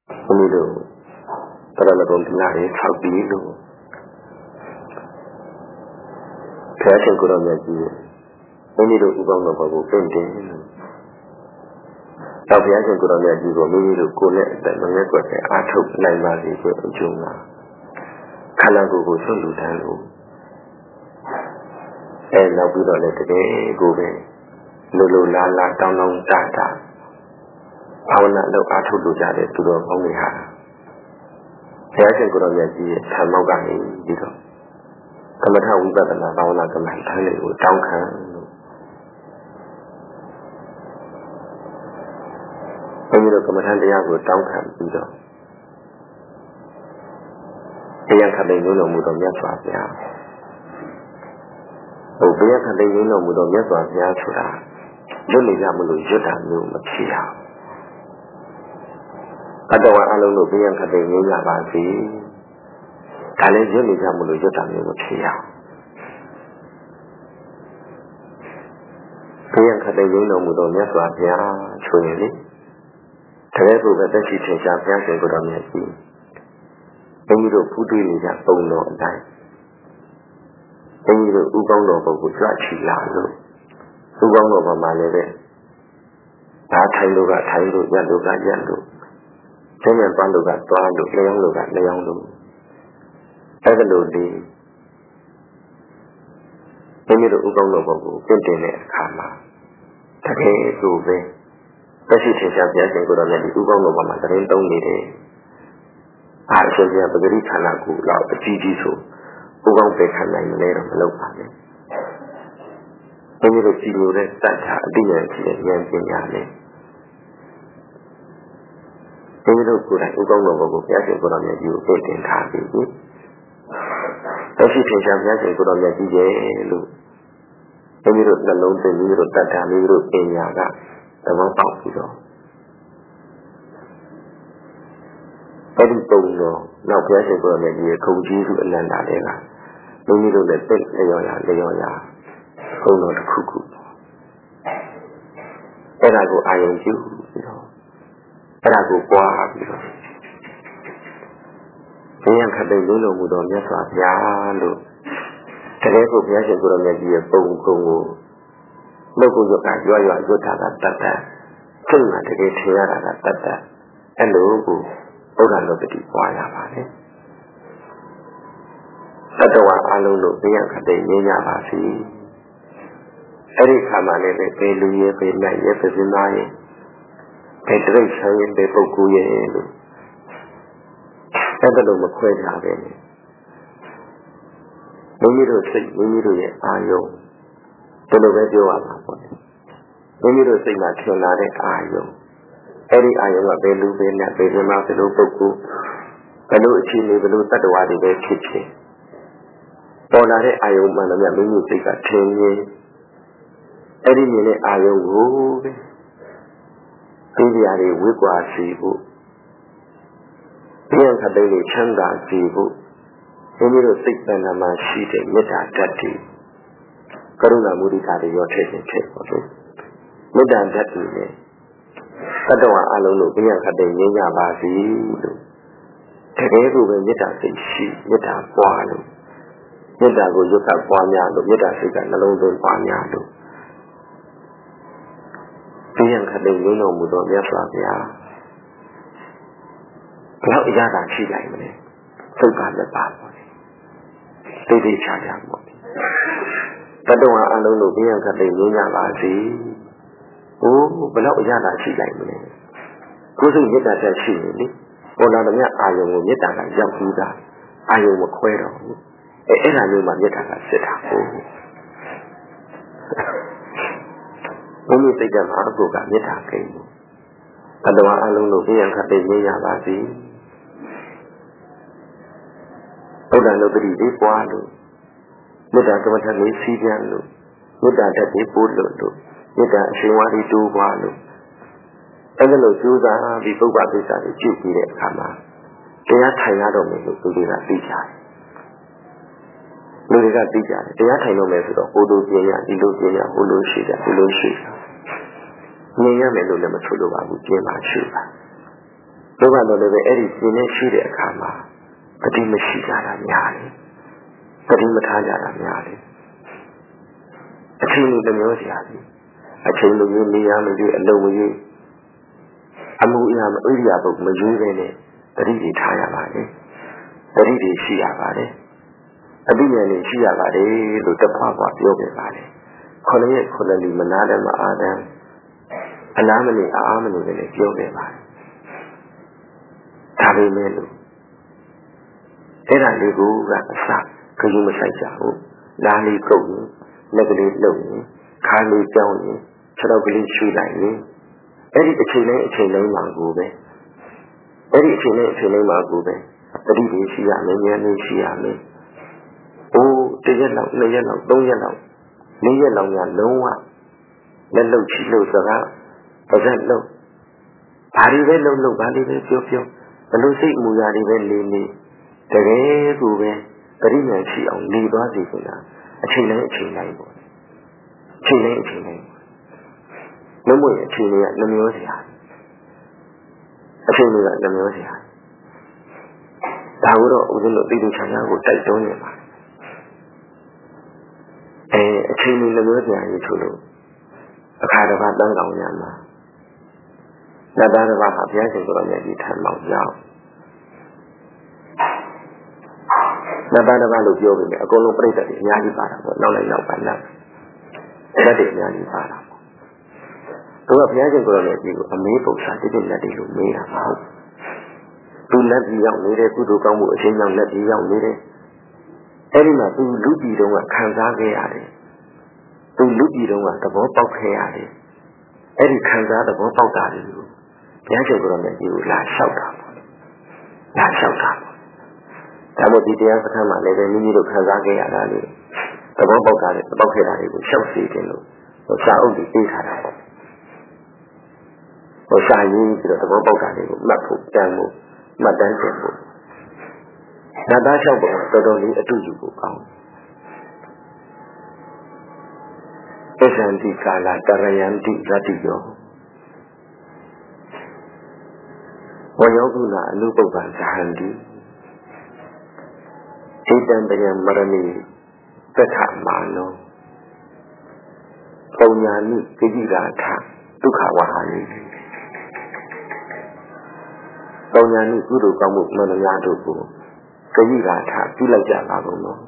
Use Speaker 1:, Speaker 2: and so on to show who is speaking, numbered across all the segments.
Speaker 1: ဘုန်းကြီးတို့တရလကုံတရားရေး6ပြီးလို့ဘုရားရှင်ကိုယ်တော်မြတ်ကြီးဘုန်းကြီးတို့ဥပ္ပန္နဘုကိုပင့်တယ်တော့ဘုရားရှင်ကိုယ်တော်မြတ်ကြီးကိုမိမိတို့ကိုယ်နဲ့အသက်မငဲ့ကွက်တဲ့အာထုတ်နိုင်ပါစေဆိုအကျိုးမှာခန္ဓာကိုယ်ကိုဆွလူတန်းလို့နောက်ပြီးတော့လည်းတကယ်ကိုပဲလိုလာတောင်းတာဘာဝနာလုပ်အားထုတ်လို့ကြတဲ့သူတော်ကောင်းတွေဟာဘုရားရှင်ကိုယ်တော်မြတ်ကြီးရဲ့ဆံမောက်ကနေပြီးတော့ကမ္မထဝိပဿနာဘာဝနာကမ္မထမ်းလေးကိုတောင်းခံလို့အဲဒီလိုကမ္မထမ်းတရားကိုတောင်းခံပြီးတော့တရားခတ်တဲ့ညလုံးမှုတော်မြတ်စွာဘုရားတရားခတ်တဲ့ညလုံးမှုတော်မြတ်စွာဘုရားဆိုတာလွတ်နေကြမလို့ရွတ်တာမျိုးမဖြစ်အောင်အတ္တဝါအလုံးတို့ဘုရားခတ်တဲ့ညကြပါစေဒါလည်းရွတ်နေကြမလို့ရွတ်တာမျိုးမဖြစ်အောင်ဘုရားခတ်တဲ့ညလုံးမှုတော်မြတ်စွာဘုရားဆိုရင်လေတကယ်ကိုပဲတက်ရှိထင်ရှားဘုရားရှင်ကိုယ်တော်မြတ်ကြီးဘုန်းကြီးတို့ဖူးတွေ့နေကြပုံတော်အတိုင်းဘုန်းကြီးတို့ဥကောင်းတော်ဘုကိုကြွချီလာလို့ဥကောင်းတော်ဘမှာလည်းပဲဒါထိုင်လို့ကထိုင်လို့ရက်လို့ကရက်လို့ကျင်းမြန်သွားလို့ကသွားလို့လျောင်းလို့ကလျောင်းလို့အဲ့ဒါလို့ဒီဘုန်းကြီးတို့ဥကောင်းတော်ဘုကိုပြင့်တင်တဲ့အခါမှာတကယ်ကိုပဲတက်ရှိထင်ရှားဘုရားရှင်ကိုယ်တော်မြတ်ဒီဥကောင်းတော်ဘမှာတရင်သုံးနေတယ်အားအရှင်ဘုရားပဂရိခန္ဓာကိုတော့အကြီးကြီးဆိုဥကောင်းပေခံနိုင်မလဲတော့မလုပ်ပါနဲ့ဘုန်းကြီးတို့ကြည်လို့တဲ့တတ်တာအတိအကျရှိတဲ့ဉာဏ်ပညာနဲ့ဘုန်းကြီးတို့ကိုယ်တိုင်ဥကောင်းတော်ဘုကိုဘုရားရှင်ကိုယ်တော်မြတ်ကြီးကိုပြင့်တင်ထားပြီးတက်ရှိထင်ရှားဘုရားရှင်ကိုယ်တော်မြတ်ကြီးရဲ့လို့ဘုန်းကြီးတို့နှလုံးသွင်းပြီးတော့တတ်တာမျိုးတို့ပညာကသဘောပေါက်ပြီးတော့အဲ့ဒီပုံတော့နောက်ဘုရားရှင်ကိုယ်တော်မြတ်ကြီးရဲ့ခုံကြီးစုအနန္တတွေကဘုန်းကြီးတို့လည်းတက်လျော်ရခုံတော်တစ်ခုခုအဲ့ဒါကိုအာရုံပြုပြီးတော့အဲ့ဒါကိုပွားပြီးတော့ဘုရားခတ်တဲ့လုံးလုံးမှုတော်မြတ်စွာဘုရားလို့တကယ်ကိုဘုရားရှင်ကိုယ်တော်မြတ်ကြီးရဲ့ပုံကုံကိုနှုတ်ကိုရွတ်တာရွတ်တာကတတ်တယ်စိတ်မှာတကယ်ထင်ရတာကတတ်တယ်အဲ့လိုကိုဘုရားတော်တတိပွားရပါလေတတဝါအလုံးတို့ဘုရားခတ်တဲ့ငြိမ်းကြပါစေအဲ့ဒီခါမှလည်းပဲလူရဲ့ပဲနတ်ရဲ့ပဲစင်သားရဲ့ပဲတရိတ်ဆန်းရဲ့ပဲပုဂ္ဂိုလ်ရဲ့လို့အဲ့ဒါလို့မခွဲကြပဲနဲ့မိမိတို့စိတ်မိမိတို့ရဲ့အာယုံဒီလိုပဲပြောရမှာပေါ့မိမိတို့စိတ်မှာထင်လာတဲ့အာယုံအဲ့ဒီအာယုံကဘယ်လူပဲနဲ့ဘယ်စင်သားဘယ်လိုပုဂ္ဂိုလ်ဘယ်လိုအခြေအနေဘယ်လိုတတ္တဝါတွေပဲဖြစ်ဖြစ်ပေါ်လာတဲ့အာယုံမှန်တယ်မိမိစိတ်ကထင်နေအဲ့ဒီမြင်တဲ့အာယုံကိုပဲသိကြရတယ်ဝိကွာစီဖို့ပြန်ခတဲ့ကိုချမ်းသာစီဖို့ဘုန်းကြီးတို့စိတ်တဏ္ဍာမှာရှိတဲ့မေတ္တာဓာတ်တွေကရုဏာမုဒိတာတွေရောထည့်ပါလို့မေတ္တာဓာတ်တွေနဲ့တတ္တဝါအလုံးတို့ပြန်ခတဲ့ငြိမ်းကြပါစေလို့တကယ်ကိုပဲမေတ္တာစိတ်ရှိမေတ္တာပွားလို့မေတ္တာကိုရွတ်ကပွားများလို့မေတ္တာစိတ်ကနှလုံးသွင်းပွားများလို့ပြန်ခတဲ့ငြိမ်းတော်မူသောမြတ်စွာဘုရားဘယ်တော့အရသာရှိနိုင်မလဲသုတ်ကလည်းပါပေါ့တိတ်တိတ်ချာချာပေါ့တတဝါအလုံးတို့ဘုရားခတဲ့ငြိမ်းကြပါစေဘယ်တော့အရသာရှိနိုင်မလဲကိုယ်စိတ်မေတ္တာတက်ရှိနေလေပေါ်လာတဲ့မြတ်အာယုံကိုမေတ္တာကရောက်ပြီးသားအာယုံမခွဲတော့ဘူးအဲ့ဒါမျိုးမှမေတ္တာကစစ်တာဟုတ်ဘုန်းကြီးစိတ်ကမှာအကုကမေတ္တာကိန်းတတဝါအလုံးတို့ဘုရားခတဲ့ငြိမ်းကြပါစေဘုရားလူပတိလေးပွားလို့မေတ္တာကမ္မထာလေးစီးပြန်လို့မေတ္တာဓာတ်လေးပို့လို့မေတ္တာအရှင်ဝါဒီတိုးပွားလို့အဲ့ဒါလို့ကျိုးစားပြီးပုဗ္ဗပိစ္ဆာကိုပြုပြီးတဲ့အခါမှာတရားထိုင်ရတော့မယ်လို့သူတွေကသိကြတယ်လူတွေကသိကြတယ်တရားထိုင်တော့မယ်ဆိုတော့ဟိုလိုပြရဒီလိုပြရဟိုလိုရှိတယ်ဒီလိုရှိတယ်မြင်ရမယ်လို့လည်းမဆိုလိုပါဘူးကျင်းပါရှိပါလောကတော့လည်းပဲအဲ့ဒီပြင်းနေရှိတဲ့အခါမှာတတိမရှိကြတာများတယ်တတိမထားကြတာများတယ်အချိန်လိုတစ်မျိုးစရာကြီးအချိန်လိုမျိုးနေရမလို့အလုံးမကြီးအမှုအရာမဣရိယာပုတ်မရွေးပဲနဲ့တတိတွေထားရပါတယ်တတိတွေရှိရပါတယ်အတိညာဉ်ရှိရပါတယ်လို့တပွားပွားပြောခဲ့ပါတယ်ခொနရဲ့ခொနလီမနာတဲ့မအားတဲ့အလားမနေအားမနေလည်းပြောခဲ့ပါတယ်ဒါပေမဲ့လို့အဲ့ဒါလေးကအစခရီးမဆိုင်ကြဘူးနားလေးကုတ်ရင်လက်ကလေးလှုပ်ရင်ခါးလေးကြောင်းရင်ခြေထောက်ကလေးရွှေ့လိုက်ရင်အဲ့ဒီအချိန်တိုင်းမှာကိုပဲအဲ့ဒီအချိန်တိုင်းမှာကိုပဲတတိတွေရှိရမယ်ဉာဏ်လေးရှိရမယ်အိုးတစ်ရက်လောက်နှစ်ရက်လောက်သုံးရက်လောက်လေးရက်လောက်ညာလုံးဝလက်လှုပ်ချီလို့စကားပါးစပ်လှုပ်ဘာတွေပဲလှုပ်ဘာတွေပဲပြောဘလို့စိတ်မူရာတွေပဲနေတကယ်ကိုပဲပရိညာရှိအောင်နေသွားစေဆိုတာအချိန်တိုင်းပေါ့အချိန်တိုင်းလုံးဝအချိန်တွေကနှမျိုးစရာအချိန်တွေကနှမျိုးစရာဒါကတော့ဦးဇင်းတို့တိတိကျကျကိုတိုက်တွန်းနေပါအချိန်တွေနှမျိုးစရာကြီးဆိုလို့အခါတစ်ပါးတန်းကောင်ညမှာနတ်သားတစ်ပါးဟာဘုရားရှင်ကိုယ်တော်မြတ်ကြီးထံမောက်ရောက်နတ်သားတစ်ပါးလို့ပြောပြီးအကုန်လုံးပြိတ္တတွေအများကြီးပါတာပေါ့နောက်လည်းရောက်ပါလားလက်တွေအများကြီးပါတာပေါ့သူကဘုရားရှင်ကိုယ်တော်မြတ်ကြီးကိုအမေးပု္ပ္ပာတိတိလက်တွေလို့မေးတာမဟုတ်သူလက်ကြီးရောက်နေတဲ့ကုသိုလ်ကောင်းမှုအချင်းချင်းလက်ကြီးရောက်နေတဲ့အဲ့ဒီမှာသူလူပြည်တုန်းကခံစားခဲ့ရတယ်သူလူပြည်တုန်းကသဘောပေါက်ခဲ့ရတယ်အဲ့ဒီခံစားသဘောပေါက်တာတွေကိုဘုရားရှင်ကိုယ်တော်မြတ်ကြီးကိုလာလျှောက်တာပေါ့ဒါမို့ဒီတရားစခန်းမှာလည်းပဲမိမိတို့ခံစားခဲ့ရတာလေသဘောပေါက်တာလေပေါက်ခဲ့တာတွေကိုလျှောက်စီတယ်လို့စာအုပ်တွေပေးထားတာပေါ့စာရင်းပြီးတော့သဘောပေါက်တာတွေကိုမှတ်ဖို့တန်းဖို့မှတ်တမ်းတင်ဖို့နတ်သားလျှောက်ပေါ်တော်တော်လေးအတူယူဖို့ကောင်းပစ္စံတိကာလတရယံတိရတ္တိယောဝယောကုဏအနုပုပ္ပံဇဟန္တိဣတံတယံမရဏိသက္ခမာနောပုံညာနိကိတိရာထဒုက္ခဝဟာနိပုံညာနိကုသိုလ်ကောင်းမှုမနများတို့ကိုကိတိရာထပြုလိုက်ကြပါကုန်သော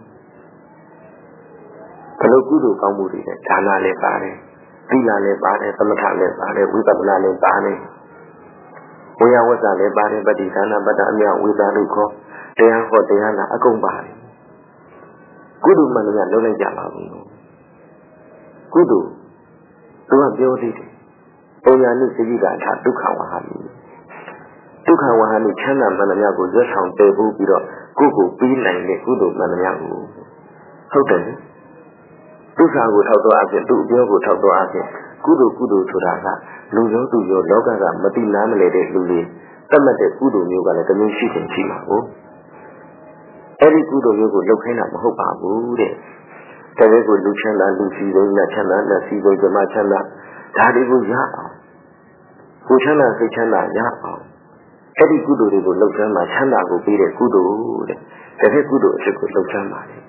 Speaker 1: ဘလို့ကုသိုလ်ကောင်းမှုတွေနဲ့ဒါနလည်းပါတယ်သီလလည်းပါတယ်သမထလည်းပါတယ်ဝိပဿနာလည်းပါတယ်ဝိယဝဇ္ဇလည်းပါတယ်ပฏิဒါနပတ္တအမြဝိသလို့ခေါ်တရားဟောတရားနာအကုန်ပါတယ်ကုသိုလ်မှန်များလုံးလိုက်ကြပါဘူးကုသိုလ်သူကပြောသေးတယ်ပုံညာနိစိကထာဒုက္ခဝဟာမိဒုက္ခဝဟာမိချမ်းသာမှန်များကိုရွတ်ဆောင်တည်ဖို့ပြီးတော့ကိုယ်ကိုပြီးနိုင်တဲ့ကုသိုလ်မှန်များကိုဟုတ်တယ်ဒုက္ခကိုထောက်တော့အဖြစ်သူ့အပြောကိုထောက်တော့အဖြစ်ကုသိုလ်ဆိုတာကလူရောသူရောလောကကမတိနားမလဲတဲ့လူတွေတတ်မှတ်တဲ့ကုသိုလ်မျိုးကလည်းတမျိုးရှိတယ်ရှိမှာကိုအဲ့ဒီကုသိုလ်မျိုးကိုလုပ်ခိုင်းတာမဟုတ်ပါဘူးတဲ့တကယ်ကိုလူချမ်းသာလူစီစိမ်းနဲ့ချမ်းသာနဲ့စီစိမ်းဓမ္မချမ်းသာဒါတွေကိုရအောင်ကိုချမ်းသာစိတ်ချမ်းသာရအောင်အဲ့ဒီကုသိုလ်တွေကိုလုပ်ချမ်းသာချမ်းသာကိုပြီးတဲ့ကုသိုလ်တဲ့တကယ်ကုသိုလ်အဖြစ်ကိုလုပ်ချမ်းသာတယ်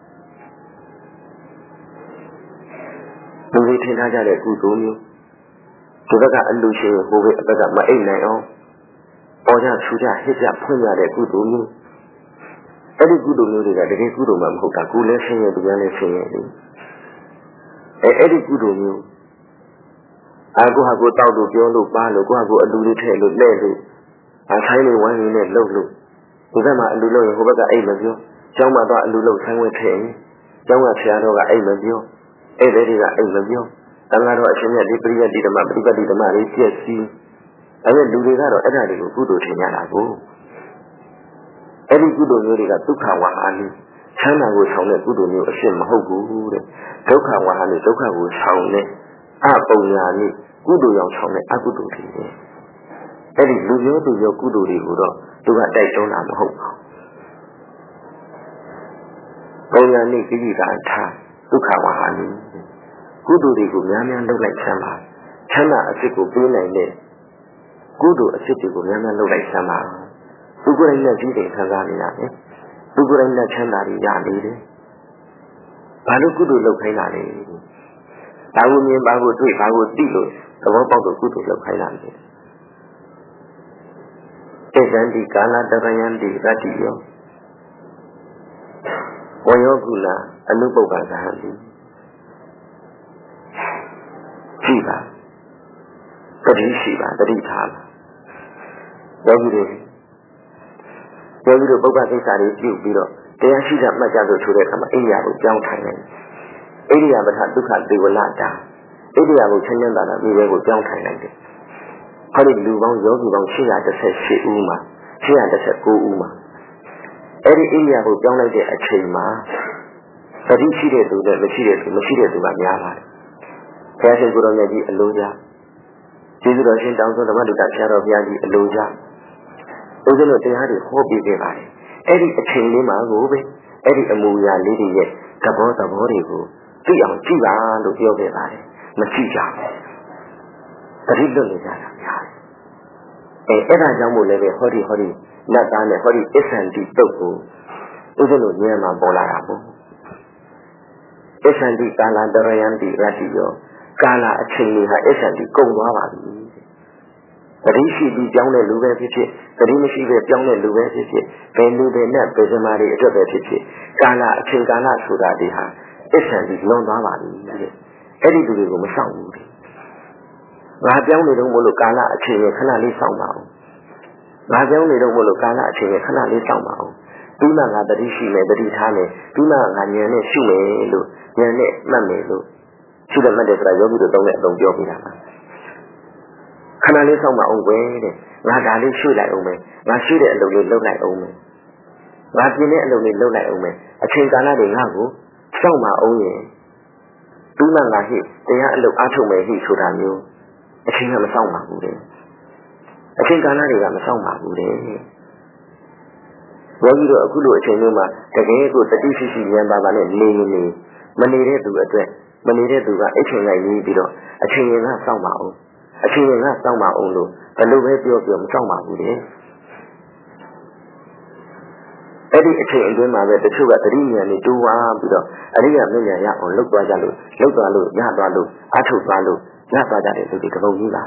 Speaker 1: လူတွေထင်ထားကြတဲ့ကုသိုလ်မျိုးဒီဘက်ကအလူရှင်ဟိုဘက်အဘက်ကမအိပ်နိုင်အောင်ပေါ်ကြဆူကြဟစ်ကြဖွင့်ကြတဲ့ကုသိုလ်မျိုးအဲ့ဒီကုသိုလ်မျိုးတွေကတကယ်ကုသိုလ်မှမဟုတ်တာကိုယ်လည်းဆင်းရဲတရားလည်းဆင်းရဲလေအဲ့ဒီကုသိုလ်မျိုးကိုဟာကိုတောက်လို့ပြောလို့ပါလို့ကိုဟာကိုအလူလေးထည့်လို့လဲ့လို့ဆိုင်လေးဝိုင်းရင်းနဲ့လှုပ်လို့ဒီဘက်မှာအလူလှုပ်ရင်ဟိုဘက်ကအိတ်မပြောကျောင်းမှာတော့အလူလှုပ်ဆိုင်ဝဲထည့်ရင်ကျောင်းကဆရာတော်ကအိတ်မပြောအဲ့ဒီတွေကအိတ်မပြောတန်ခါတော့အရှင်မြတ်ဒီပရိယတ်ဒီဓမ္မပฏิပတ်တိဓမ္မတွေပြည့်စည်အဲ့ဒီလူတွေကတော့အဲ့ဒါတွေကိုကုသိုလ်ထင်ကြတာကိုအဲ့ဒီကုသိုလ်မျိုးတွေကဒုက္ခဝါဟာနိချမ်းသာကိုဆောင်တဲ့ကုသိုလ်မျိုးအဖြစ်မဟုတ်ဘူးတဲ့ဒုက္ခဝါဟာနိဒုက္ခကိုဆောင်တဲ့အပုံညာနိကုသိုလ်ရောက်ဆောင်တဲ့အကုသိုလ်တွေအဲ့ဒီလူမျိုးသူရောကုသိုလ်တွေကိုတော့သူကတိုက်တွန်းတာမဟုတ်ပါဘူးပုံညာနိကိတိကာထဒုက္ခဝါဟာနိကုသိုလ်တွေကိုများများလုပ်လိုက်ချမ်းသာအဖြစ်ကိုပေးနိုင်တဲ့ကုသိုလ်အစစ်တွေကိုများများလုပ်လိုက်စမ်းပါသူကိုယ်တိုင်နဲ့ကြီးတယ်ခံစားနေရတယ်သူကိုယ်တိုင်နဲ့ချမ်းသာတွေရနေတယ်ဘာလို့ကုသိုလ်လုပ်ခိုင်းတာလဲဘာကိုမြင်ဘာကိုတွေ့ဘာကိုသိလို့သဘောပေါက်လို့ကုသိုလ်လုပ်ခိုင်းတာလဲဧကံတိကာလတရယံတိရတ္တိယောဝယောကုလအနုပုပ္ပဇဟံတိကြည့်ပါတတိရှိပါတတိထားပါယောဂီတို့ပုဗ္ဗကိစ္စတွေပြုပြီးတော့တရားရှိတာမှတ်ကြလို့ဆိုတဲ့အခါမှာအိယာကိုကြောင်းထိုင်တယ်အိယာပထဒုက္ခဒေဝလတာအိယာကိုချမ်းသာတာမိဘကိုကြောင်းထိုင်လိုက်တယ်ဟောဒီလူပေါင်းယောဂီပေါင်း818ဦးမှာ819ဦးမှာအဲ့ဒီအိယာကိုကြောင်းလိုက်တဲ့အချိန်မှာတတိရှိတဲ့သူနဲ့မရှိတဲ့သူကများပါတယ်ဘုရားရှင်ကိုယ်တော်မြတ်ကြီးအလိုကြကျေးဇူးတော်ရှင်တောင်းဆိုဓမ္မတုတ္တဆရာတော်ဘုရားကြီးအလိုကြဦးဇင်းတို့တရားတွေဟောပြခဲ့ပါတယ်အဲ့ဒီအချိန်လေးမှာကိုပဲအဲ့ဒီအမူအရာလေးတွေရဲ့သဘောတွေကိုသိအောင်ကြည့်ပါလို့ပြောခဲ့ပါတယ်မကြည့်ကြဘူးတတိလွတ်နေကြတာများတယ်အဲ့ဒါကြောင့်မို့လည်းပဲဟောဒီနတ်သားနဲ့ဟောဒီအစ္ဆန္တိတုတ်ကိုဦးဇင်းတို့ဉာဏ်မှာပေါ်လာတာပေါ့အစ္ဆန္တိကာလတရယံတိရတ္တိယောကာလအချိန်လေးဟာအစ္ဆန္တိကုန်သွားပါပြီတတိရှိပြီးကြောင်းတဲ့လူပဲဖြစ်ဖြစ်တတိမရှိပဲကြောင်းတဲ့လူပဲဖြစ်ဖြစ်ဘယ်လူပဲနဲ့ဘယ်စမားတွေအတွက်ပဲဖြစ်ဖြစ်ကာလအချိန်ကာလဆိုတာဒီဟာအစ္ဆန္တိလွန်သွားပါပြီတဲ့အဲ့ဒီလူတွေကိုမဆောင်ဘူးတဲ့ငါပြောင်းနေတော့မလို့ကာလအချိန်ရဲ့ခဏလေးဆောင်ပါအောင်ငါပြောင်းနေတော့မလို့ကာလအချိန်ရဲ့ခဏလေးဆောင်ပါအောင်ပြီးမှငါတတိရှိမယ်တတိထားမယ်ပြီးမှငါဉာဏ်နဲ့ရှုမယ်လို့ဉာဏ်နဲ့မှတ်မယ်လို့ရှုတယ်မှတ်တယ်ဆိုတာယောဂီတို့သုံးတဲ့အသုံးပြောပြတာပါခဏလေးဆောင်မအောင်ပဲတဲ့ငါဒါလေးရှုလိုက်အောင်မယ်ငါရှုတဲ့အလုပ်လေးလုပ်လိုက်အောင်မယ်ငါပြင်းတဲ့အလုပ်လေးလုပ်လိုက်အောင်မယ်အချိန်ကာလတွေငါ့ကိုစောင့်မအောင်ရင်ပြီးမှငါဟိတရားအလုပ်အားထုတ်မယ်ဟိဆိုတာမျိုးအချိန်ကမစောင့်ပါဘူးတဲ့အချိန်ကာလတွေကမစောင့်ပါဘူးတဲ့ယောဂီတို့အခုလိုအချိန်မျိုးမှာတကယ်ကိုတတိရှိရှိဉာဏ်ပါပါနဲ့နေမနေတဲ့သူအတွက်မနေတဲ့သူကအိတ်ချိန်လိုက်ရေးပြီးတော့အချိန်ကစောင့်ပါအောင်အချိန်ကစောင့်ပါအောင်လို့ဘယ်လိုပဲပြောမစောင့်ပါဘူးတဲ့အဲ့ဒီအချိန်အတွင်းမှာပဲတချို့ကတတိဉာဏ်နဲ့တိုးဝါပြီးတော့အရိယာမဉ္ဇဉ်ရအောင်လုပ်သွားကြလို့ရသွားလို့အထုတ်သွားလို့ရသွားကြတဲ့လူတွေတပုံကြီးပါ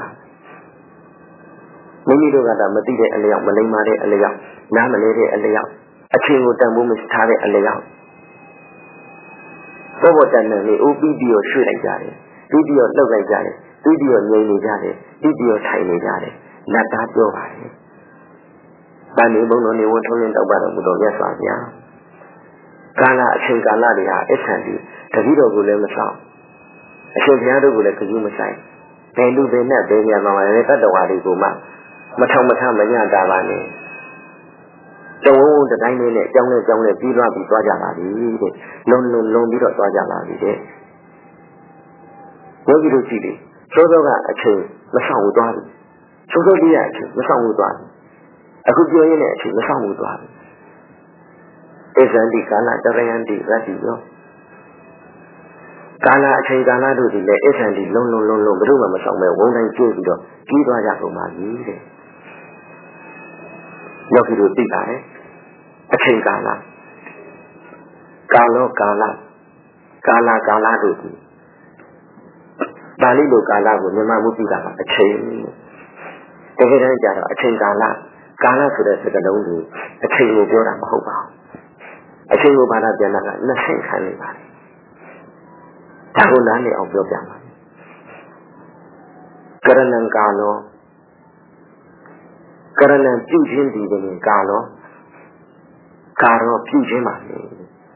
Speaker 1: မိမိတို့ကတော့မသိတဲ့အလျောက်မလိမ္မာတဲ့အလျောက်နားမလဲတဲ့အလျောက်အချိန်ကိုတန်ဖိုးမထားတဲ့အလျောက်ဘောတန်နဲ့လေဥပ္ပိတိကိုရွှေ့လိုက်ကြတယ်ပြီးပြီးတော့လှုပ်လိုက်ကြတယ်ပြီးပြီးတော့ငြိမ်နေကြတယ်ပြီးပြီးတော့ထိုင်နေကြတယ်နတ်သားပြောပါတယ်တန်နေဘုံတော်နေဝန်ထုံးရင်တောက်ပါတော်မူတော်မြတ်စွာဘုရားကာလအချိန်ကာလတွေဟာအစ္ဆန္တိတတိတော်ကိုလည်းမဆောင်အရှင်ဘုရားတို့ကိုလည်းကြည့်မဆိုင်ဘယ်လူဘယ်နဲ့ဘယ်ညာမှာလဲတတ္တဝါတွေကိုမှမထောင်မထမညတာပါနဲ့တဝုံတတိုင်းလေးနဲ့ကြောင်းနဲ့ပြီးသွားကြပါပြီတဲ့လုံပြီးတော့သွားကြပါပြီတဲ့ယောဂီတို့ကြည့်လေသောသောကအချိန်မဆောင်ဘူးသွားပြီသောသောကြီးကအချိန်မဆောင်ဘူးသွားပြီအခုပြောရင်းနဲ့အချိန်မဆောင်ဘူးသွားပြီဧဇန္တိကာလတရယံတိရတ္တိယောကာလအချိန်ကာလတို့ဒီလေဧဇန္တိလုံဘယ်သူမှမဆောင်ပဲဝုန်းတိုင်းကျိုးပြီးတော့ကြီးသွားကြကုန်ပါပြီတဲ့ယောဂီတို့သိပါတယ်အချိန်ကာလတို့ဒီပါဠိလိုကာလကိုမြန်မာမှုပြတာကအချိန်တကယ်တမ်းကျတော့အချိန်ကာလဆိုတဲ့စကားလုံးကိုအချိန်ကိုပြောတာမဟုတ်ပါဘူးအချိန်ကိုဘာသာပြန်တာက20ခန်းနေပါတယ်ဒါကိုနားလည်အောင်ပြောပြပါကရဏံကာလောကရဏံပြုခြင်းဒီကနေ့ကာလောပြုခြင်းပါလေ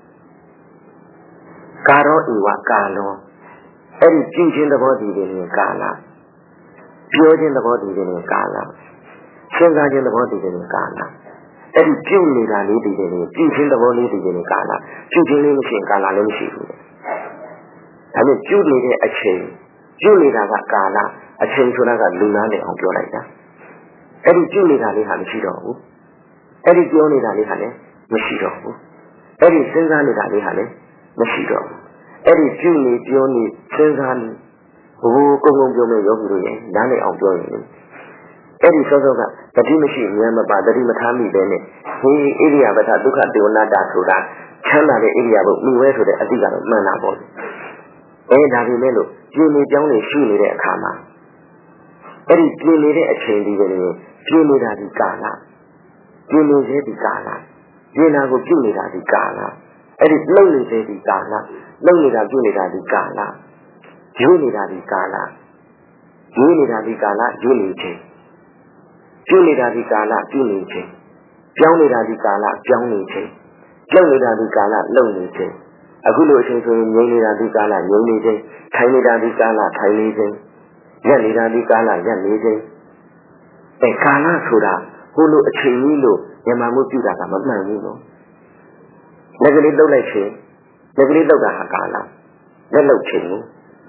Speaker 1: ကာရောဧဝကာလောအဲ့ဒီပြုခြင်းသဘောဒီကနေ့ကာလပြောခြင်းသဘောဒီကနေ့ကာလစဉ်းစားခြင်းသဘောဒီကနေ့ကာလအဲ့ဒီပြုနေတာလေးဒီကနေ့ပြုခြင်းသဘောလေးဒီကနေ့ကာလပြုခြင်းလေးမရှိရင်ကာလလည်းမရှိဘူးဒါပေမဲ့ပြုနေတဲ့အချိန်ပြုနေတာကကာလအချိန်ဆိုတာကလူနာနဲ့အောင်ပြောလိုက်တာအဲ့ဒီပြုနေတာလေးဟာမရှိတော့ဘူးအဲ့ဒီပြောနေတာလေးဟာလည်းမရှိတော့ဘူးအဲ့ဒီစဉ်းစားနေတာလေးဟာလည်းမရှိတော့ဘူးအဲ့ဒီပြုနေပြောနေစဉ်းစားနေဘိုးကုန်းပြောမဲ့ယောဂီတို့ရဲ့နားနဲ့အောင်ပြောရင်အဲ့ဒီစောစောကတတိမရှိဉာဏ်မပါတတိမထားမိပဲနဲ့ဟေးဣရိယာပထဒုက္ခဒေဝနာတာဆိုတာချမ်းသာတဲ့ဣရိယာပုမိဝဲဆိုတဲ့အသိကတော့မှန်တာပေါ့ဒါပေမဲ့လို့ပြင်းနေကြောင်းနေရှုနေတဲ့အခါမှာအဲ့ဒီပြင်းနေတဲ့အချိန်ဒီပဲလေပြင်းနေတာဒီကာလပြင်းနေစေဒီကာလပြင်းတာကိုပြုနေတာဒီကာလအဲ့ဒီလှုပ်နေစေဒီကာလလှုပ်နေတာပြုနေတာဒီကာလယူနေတာဒီကာလယူနေတာဒီကာလယူနေခြင်းပြုနေတာဒီကာလပြုနေခြင်းပြောင်းနေတာဒီကာလပြောင်းနေခြင်းလှုပ်နေတာဒီကာလလှုပ်နေခြင်းအခုလိုအချိန်ဆိုရင်ငြိမ်နေတာဒီကာလငြိမ်နေခြင်းထိုင်နေတာဒီကာလထိုင်နေခြင်းရက်နေတာဒီကာလရက်နေခြင်းကာလဆိုတာဟိုလိုအချိန်ကြီးလို့ညမမှုပြုတာကမမှန်ဘူးနော်လက်ကလေးလှုပ်လိုက်ခြင်းလက်ကလေးလှုပ်တာဟာကာလလက်လှုပ်ခြင်းကို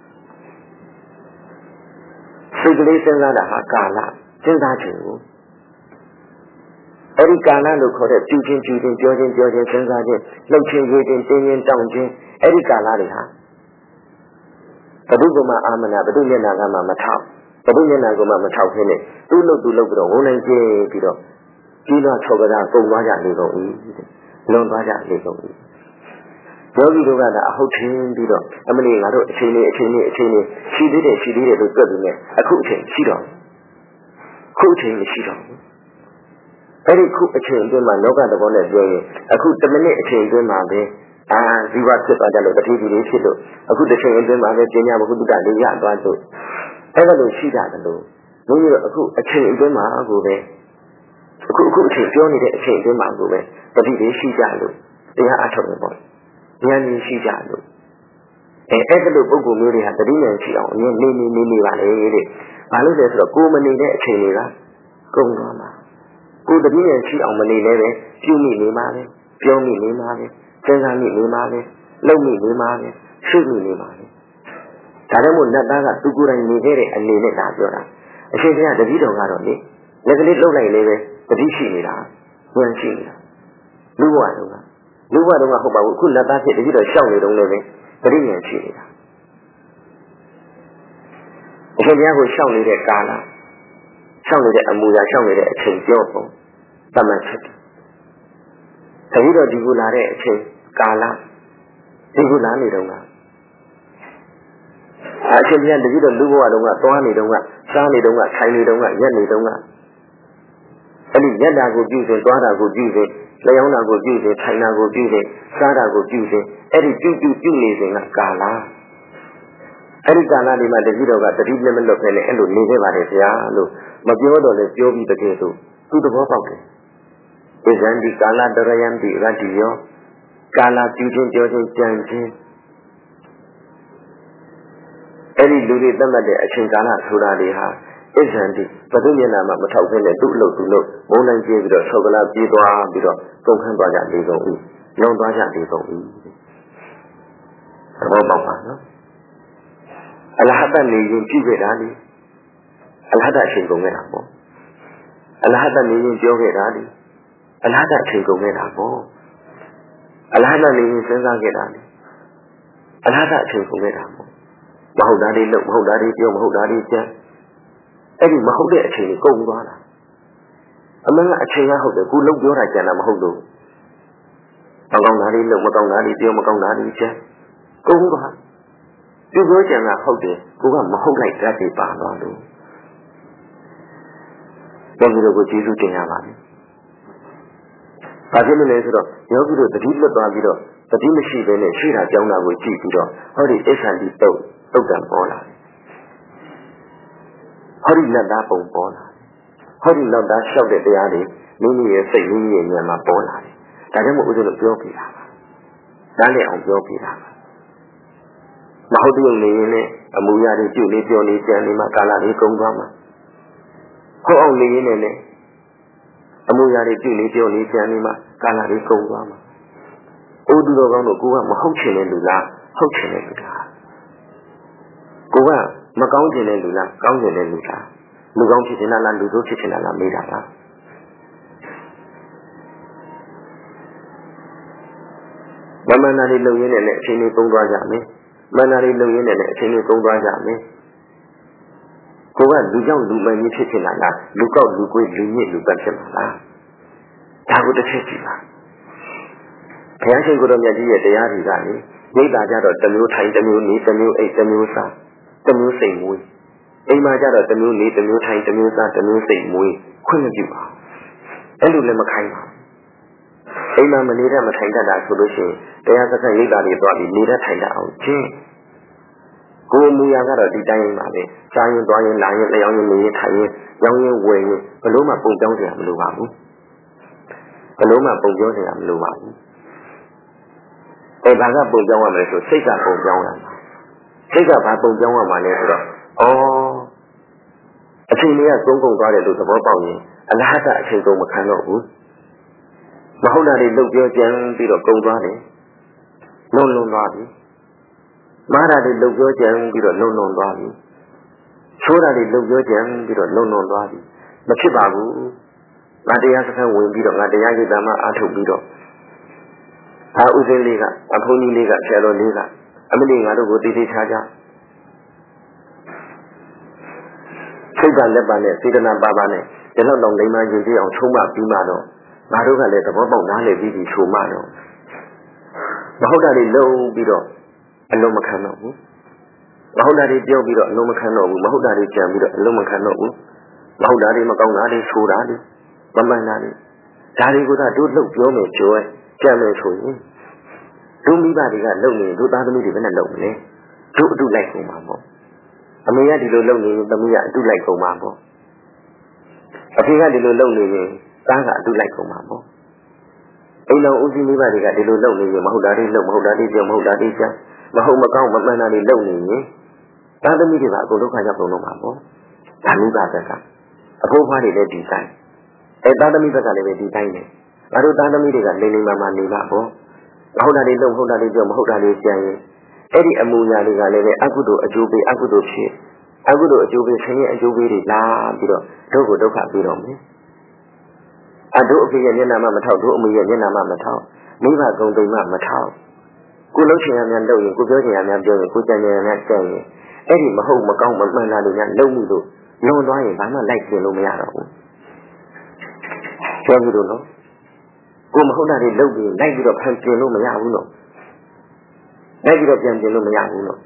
Speaker 1: စိတ်ကလေးစဉ်းစားတာဟာကာလစဉ်းစားခြင်းကိုအဲ့ဒီကာလလို့ခေါ်တဲ့ပြုခြင်းပြောခြင်းစဉ်းစားခြင်းလှုပ်ခြင်းရေးခြင်းတင်းခြင်းတောင်းခြင်းအဲ့ဒီကာလတွေဟာဘုဒ္ဓကမှအာမနာဘုဒ္ဓမျက်နာကမှမထောက်ဘုဒ္ဓမျက်နာကမှမထောက်ခင်းနဲ့သူ့လို့ပြီးတော့ဝန်နိုင်ကျပြီးတော့ကြီးတော့ဆောကတာပုံသွားကြလေကုန်၏လွန်သွားကြလေကုန်၏ယောဂီတို့ကအဟုတ်ချင်းပြီးတော့အမလီငါတို့အချိန်လေးရှိသေးတယ်လို့တွက်ပြီးနဲ့အခုအချိန်ရှိတော့ခုအချိန်မရှိတော့ဘူးအဲ့ဒီခုအချိန်အတွင်းမှာလောကသဘောနဲ့ပြောရင်အခု10မိနစ်အချိန်အတွင်းမှာပဲဇီဝဖြစ်သွားကြလို့တတိတိလေးဖြစ်လို့အခုတစ်ချိန်အတွင်းမှာပဲပညာဘုဒ္ဓတလေးရသွားလို့အဲ့ဒါလို့ရှိကြတယ်လို့ဘုန်းကြီးတို့အခုအချိန်အတွင်းမှာကိုပဲအခုအချိန်ပြောနေတဲ့အချိန်အတွင်းမှာကိုပဲတတိလေးရှိကြလို့တရားအထုတ်နေပေါ့ဉာဏ်ကြီးရှိကြလို့အဲ့ဒါလို့ပုဂ္ဂိုလ်မျိုးတွေဟာတတိဉာဏ်ရှိအောင်အမြဲနေပါလေတဲ့ဘာလို့လဲဆိုတော့ကိုယ်မနေတဲ့အချိန်တွေကကုန်သွားမှာကိုယ်တတိဉာဏ်ရှိအောင်မနေလဲပဲပြုမိနေမှာပဲပြောမိနေမှာပဲစဉ်းစားမိနေမှာပဲလုပ်မိနေမှာပဲရှုမိနေမှာပဲဒါကြောင့်မို့နတ်သားကသူကိုယ်တိုင်နေခဲ့တဲ့အနေနဲ့ဒါပြောတာအရှင်ဘုရားတတိတော်ကတော့လေလက်ကလေးလှုပ်လိုက်လေပဲတတိရှိနေတာဉာဏ်ရှိနေတာလူဘဝတုန်းကဟုတ်ပါဘူးအခုနတ်သားဖြစ်တတိတော်ရှောက်နေတုန်းလည်းပဲတတိဉာဏ်ရှိနေတာအရှင်ဘုရားကိုရှောက်နေတဲ့ကာလရှောက်နေတဲ့အမူအရာရှောက်နေတဲ့အချိန်ပြောပုံသတ်မှတ်ချက်တတိတော်ဒီကိုလာတဲ့အချိန်ကာလဒီကိုလာနေတုန်းကအရှင်ဘုရားတတိတော်လူဘဝတုန်းကသွားနေတုန်းကစားနေတုန်းကထိုင်နေတုန်းကရက်နေတုန်းကအဲ့ဒီရက်တာကိုပြုစဉ်သွားတာကိုပြုစဉ်လျောင်းတာကိုပြုစဉ်ထိုင်တာကိုပြုစဉ်စားတာကိုပြုစဉ်အဲ့ဒီပြုနေစဉ်ကကာလအဲ့ဒီကာလဒီမှာတတိတော်ကတတိလက်မလွတ်ပဲနဲ့အဲ့လိုနေခဲ့ပါတယ်ဗျာလို့မပြောတော့လေပြောပြီးတကယ်ဆိုသူ့သဘောပေါက်တယ်ဣဇံဒီကာလတရယံဒီရတ္တိယောကာလပြုခြင်းပြောခြင်းကြံခြင်းအဲ့ဒီလူတွေသတ်မှတ်တဲ့အချိန်ကာလဆိုတာတွေဟာဣဇံဒီဘုဒ္ဓမျက်နှာမှာမထောက်ခင်းတဲ့သူ့အလုပ်မုန်းနိုင်ပြေးပြီးတော့ဆောကလာပြေးသွားပြီးတော့ကုန်ခန်းသွားကြလေကုန်၏လွန်သွားကြလေကုန်၏သဘောပေါက်ပါနော်အလဟတနေရင်ကြည့်ခဲ့တာလေအလဟတအချိန်ကုန်ခဲ့တာပေါ့အလဟတနေရင်ပြောခဲ့တာလေအလဟတအချိန်ကုန်ခဲ့တာပေါ့အလဟတနေရင်စဉ်းစားခဲ့တာလေအလဟတအချိန်ကုန်ခဲ့တာပေါ့မဟုတ်တာတွေလုပ်မဟုတ်တာတွေပြောမဟုတ်တာတွေကြံအဲ့ဒီမဟုတ်တဲ့အချိန်ကိုကုန်သွားတာအမှန်ကအချိန်ကဟုတ်တယ်ကိုလုံးပြောတာကြံတာမဟုတ်လို့မကောင်းတာတွေလုပ်မကောင်းတာတွေပြောမကောင်းတာတွေကြံကုန်သွားဒီပြောကြံကဟုတ်တယ်ကိုကမဟုတ်လိုက်တတ်ပြီပါသွားလို့ယောဂီတို့ကိုကျေးဇူးတင်ရပါမယ်ဘာဖြစ်လို့လဲဆိုတော့ယောဂီတို့တတိလွတ်သွားပြီးတော့တတိမရှိဘဲနဲ့ရှိတာကြောင်းတာကိုကြည့်ပြီးတော့ဟောဒီအစ္ဆန္တိတုတ်တံပေါ်လာတယ်ဟောဒီလက်သားပုံပေါ်လာတယ်ဟောဒီလက်သားလျှောက်တဲ့တရားတွေမိမိရဲ့စိတ်မိမိရဲ့ဉာဏ်မှာပေါ်လာတယ်ဒါကြောင့်မို့ဦးဇင်းတို့ပြောပြတာပါနားလည်အောင်ပြောပြတာပါမဟုတ်တဲ့နေရင်လည်းအမူအရာတွေပြုနေပြောနေကြံနေမှာကာလလေးကုန်သွားမှာဟုတ်အောင်နေရင်လည်းအမူအရာတွေပြုနေပြောနေကြံနေမှာကာလလေးကုန်သွားမှာအိုးသူတော်ကောင်းတို့ကိုကမဟုတ်ချင်တဲ့လူလားဟုတ်ချင်တဲ့လူလားကိုကမကောင်းချင်တဲ့လူလားကောင်းချင်တဲ့လူလားလူကောင်းဖြစ်ချင်လားလူဆိုးဖြစ်ချင်လားမေးတာလားမမနာလေးလုံရင်းနဲ့အချိန်လေးကုန်သွားကြမယ်မနာလေးလုံရင်းနဲ့အချိန်လေးကုန်သွားကြမယ်ကိုကလူကြောင့်လူမကြီးဖြစ်နေတာလားလူကောက်လူကိုလူညစ်လူပတ်ဖြစ်မှာလားဒါကိုတစ်ချက်ကြည့်ပါဘုရားရှင်ကိုယ်တော်မြတ်ကြီးရဲ့တရားတွေကလေမိသားကြတော့တစ်မျိုးထိုင်တစ်မျိုးနေတစ်မျိုးအိတ်တစ်မျိုးစားတစ်မျိုးစိတ်မွေးအိမ်မှာကြတော့တစ်မျိုးနေတစ်မျိုးထိုင်တစ်မျိုးစားတစ်မျိုးစိတ်မွေးခွင့်မပြုပါအဲ့လိုလည်းမခိုင်းပါအိမ်မှာမနေတဲ့မထိုင်တတ်တာဆိုလို့ရှိရင်တရားစကားရိပ်သာတွေသွားပြီးနေတဲ့ထိုင်တတ်အောင်ချင်းကိုယ်မူရကတော့ဒီတိုင်းပါပဲစားရင်သွားရင်လာရင်လျောင်းရင်နေရင်ထိုင်ရင်ရောင်းရင်ဝယ်ရင်ဘလို့မှပုံပြောင်းစရာမလိုပါဘူးဘလို့မှပုံပြောင်းစရာမလိုပါဘူးအဲဘာကပုံပြောင်းရမလဲဆိုစိတ်ကပုံပြောင်းရမှာစိတ်ကဘာပုံပြောင်းရမှာလဲဆိုတော့အချိန်လေးကသုံးကုန်သွားတယ်လို့သဘောပေါက်ရင်အလားတူအချိန်ကုန်မခံတော့ဘူးမဟုတ်တာတွေလုတ်ပြောကြံပြီးတော့ကုန်သွားတယ်လုံလုံသွားပြီမားတာတွေလုတ်ပြောကြံပြီးတော့လုံလုံသွားပြီချိုးတာတွေလုတ်ပြောကြံပြီးတော့လုံလုံသွားပြီမဖြစ်ပါဘူးငါတရားစခန်းဝင်ပြီးတော့ငါတရားရိပ်သာမှအားထုတ်ပြီးတော့ဥစဉ်လေးကအဖိုးကြီးလေးကဆရာတော်လေးကအမလေးငါတို့ကိုတည်တည်ချာချာစိတ်ကလက်ပါနဲ့စေတနာပါပါနဲ့ဒီလောက်တော့လိမ္မာရင်ပြအောင်ချုံးမပြီးမှတော့ငါတို့ကလည်းသဘောပေါက်နားလည်ပြီးချုံမှတော့မဟုတ်တာတွေလုံးပြီးတော့အလုံးမခံတော့ဘူးမဟုတ်တာတွေပြောပြီးတော့အလုံးမခံတော့ဘူးမဟုတ်တာတွေကြံပြီးတော့အလုံးမခံတော့ဘူးမဟုတ်တာတွေမကောင်းတာတွေဆိုတာတွေမမှန်တာတွေဒါတွေကိုသာတို့လှုပ်ပြောမယ်ပြောရဲကြံမယ်ဆိုရင်တို့မိဘတွေကလုံနေတို့သားသမီးတွေဘယ်နဲ့လုံမလဲတို့အတုလိုက်ကုန်မှာပေါ့အမေကဒီလိုလုံနေရင်သမီးကအတုလိုက်ကုန်မှာပေါ့အဖေကဒီလိုလုံနေရင်သားကအတုလိုက်ကုန်မှာပေါ့အိမ်တော်ဦးစီးမိဘတွေကဒီလိုလုံနေရင်မဟုတ်တာတွေလုံမဟုတ်တာတွေပြောမဟုတ်တာတွေကြမဟုတ်မကောင်းမမှန်တာတွေလုံနေရင်သားသမီးတွေကအကုန်ဒုက္ခရောက်ကုန်တော့မှာပေါ့ဒါမိဘသက်ကအဖိုးဖွားတွေလည်းဒီတိုင်းသားသမီးဘက်ကလည်းပဲဒီတိုင်းပဲငါတို့သားသမီးတွေကလိမ့်လိမ့်မာမာနေမှာပေါ့မဟုတ်တာတွေလုံမဟုတ်တာတွေပြောမဟုတ်တာတွေကြံရင်အဲ့ဒီအမူအရာတွေကလည်းပဲအကုသိုလ်အကျိုးပေးအကုသိုလ်ဖြစ်အကုသိုလ်အကျိုးပေးဆင်းရဲအကျိုးပေးတွေလာပြီးတော့တို့ကိုဒုက္ခပေးတော့မယ်တို့အဖေရဲ့မျက်နှာမှမထောက်တို့အမေရဲ့မျက်နှာမှမထောက်မိဘဂုဏ်တိမ်မှမထောက်ကိုလှုပ်ချင်ရများလုပ်ရင်ကိုပြောချင်ရများပြောရင်ကိုကြံချင်ရများကြံရင်အဲ့ဒီမဟုတ်မကောင်းမမှန်တာတွေများလုံမှုလို့လွန်သွားရင်ဘာမှလိုက်ပြင်လို့မရတော့ဘူးပြောပြီးတော့နော်ကိုမဟုတ်တာတွေလုပ်ပြီးလိုက်ပြီးတော့ဖန်ပြင်လို့မရဘူးနော်လိုက်ပြီးတော့ပြန်ပြင်လို့မရဘူးနော်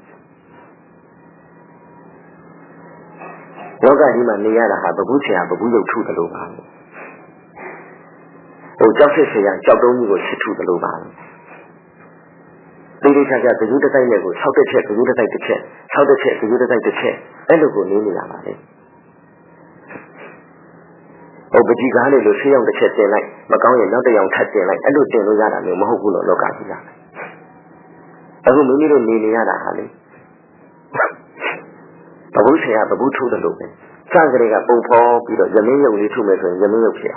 Speaker 1: လောကကြီးမှာနေရတာဟာဘဘူးဆရာဘဘူးရုပ်ထုတယ်လို့ပါကြောက်စစ်ဆရာကြောက်တုံးကြီးကိုချစ်ထုတယ်လို့ပါတိတိကျကျသတိတိုက်နဲ့ကို6တက်ချက်သတိတိုက်တစ်ချက်6တက်ချက်သတိတိုက်တစ်ချက်အဲ့လိုကိုနေနေရပါလေပတိကားလေးလို့ဆေးရောင်တစ်ချက်တင်လိုက်မကောင်းရင်နောက်တစ်ရောင်ထပ်တင်လိုက်အဲ့လိုတင်လို့ရတာမျိုးမဟုတ်ဘူးလို့လောကကြီးကအခုမိမိတို့နေနေရတာဟာလေဘဘူးဆရာဘဘူးထုတယ်လို့ပဲစကလေးကပုံဖော်ပြီးတော့ရမင်းရုပ်လေးထုမယ်ဆိုရင်ရမင်းရုပ်ဖြစ်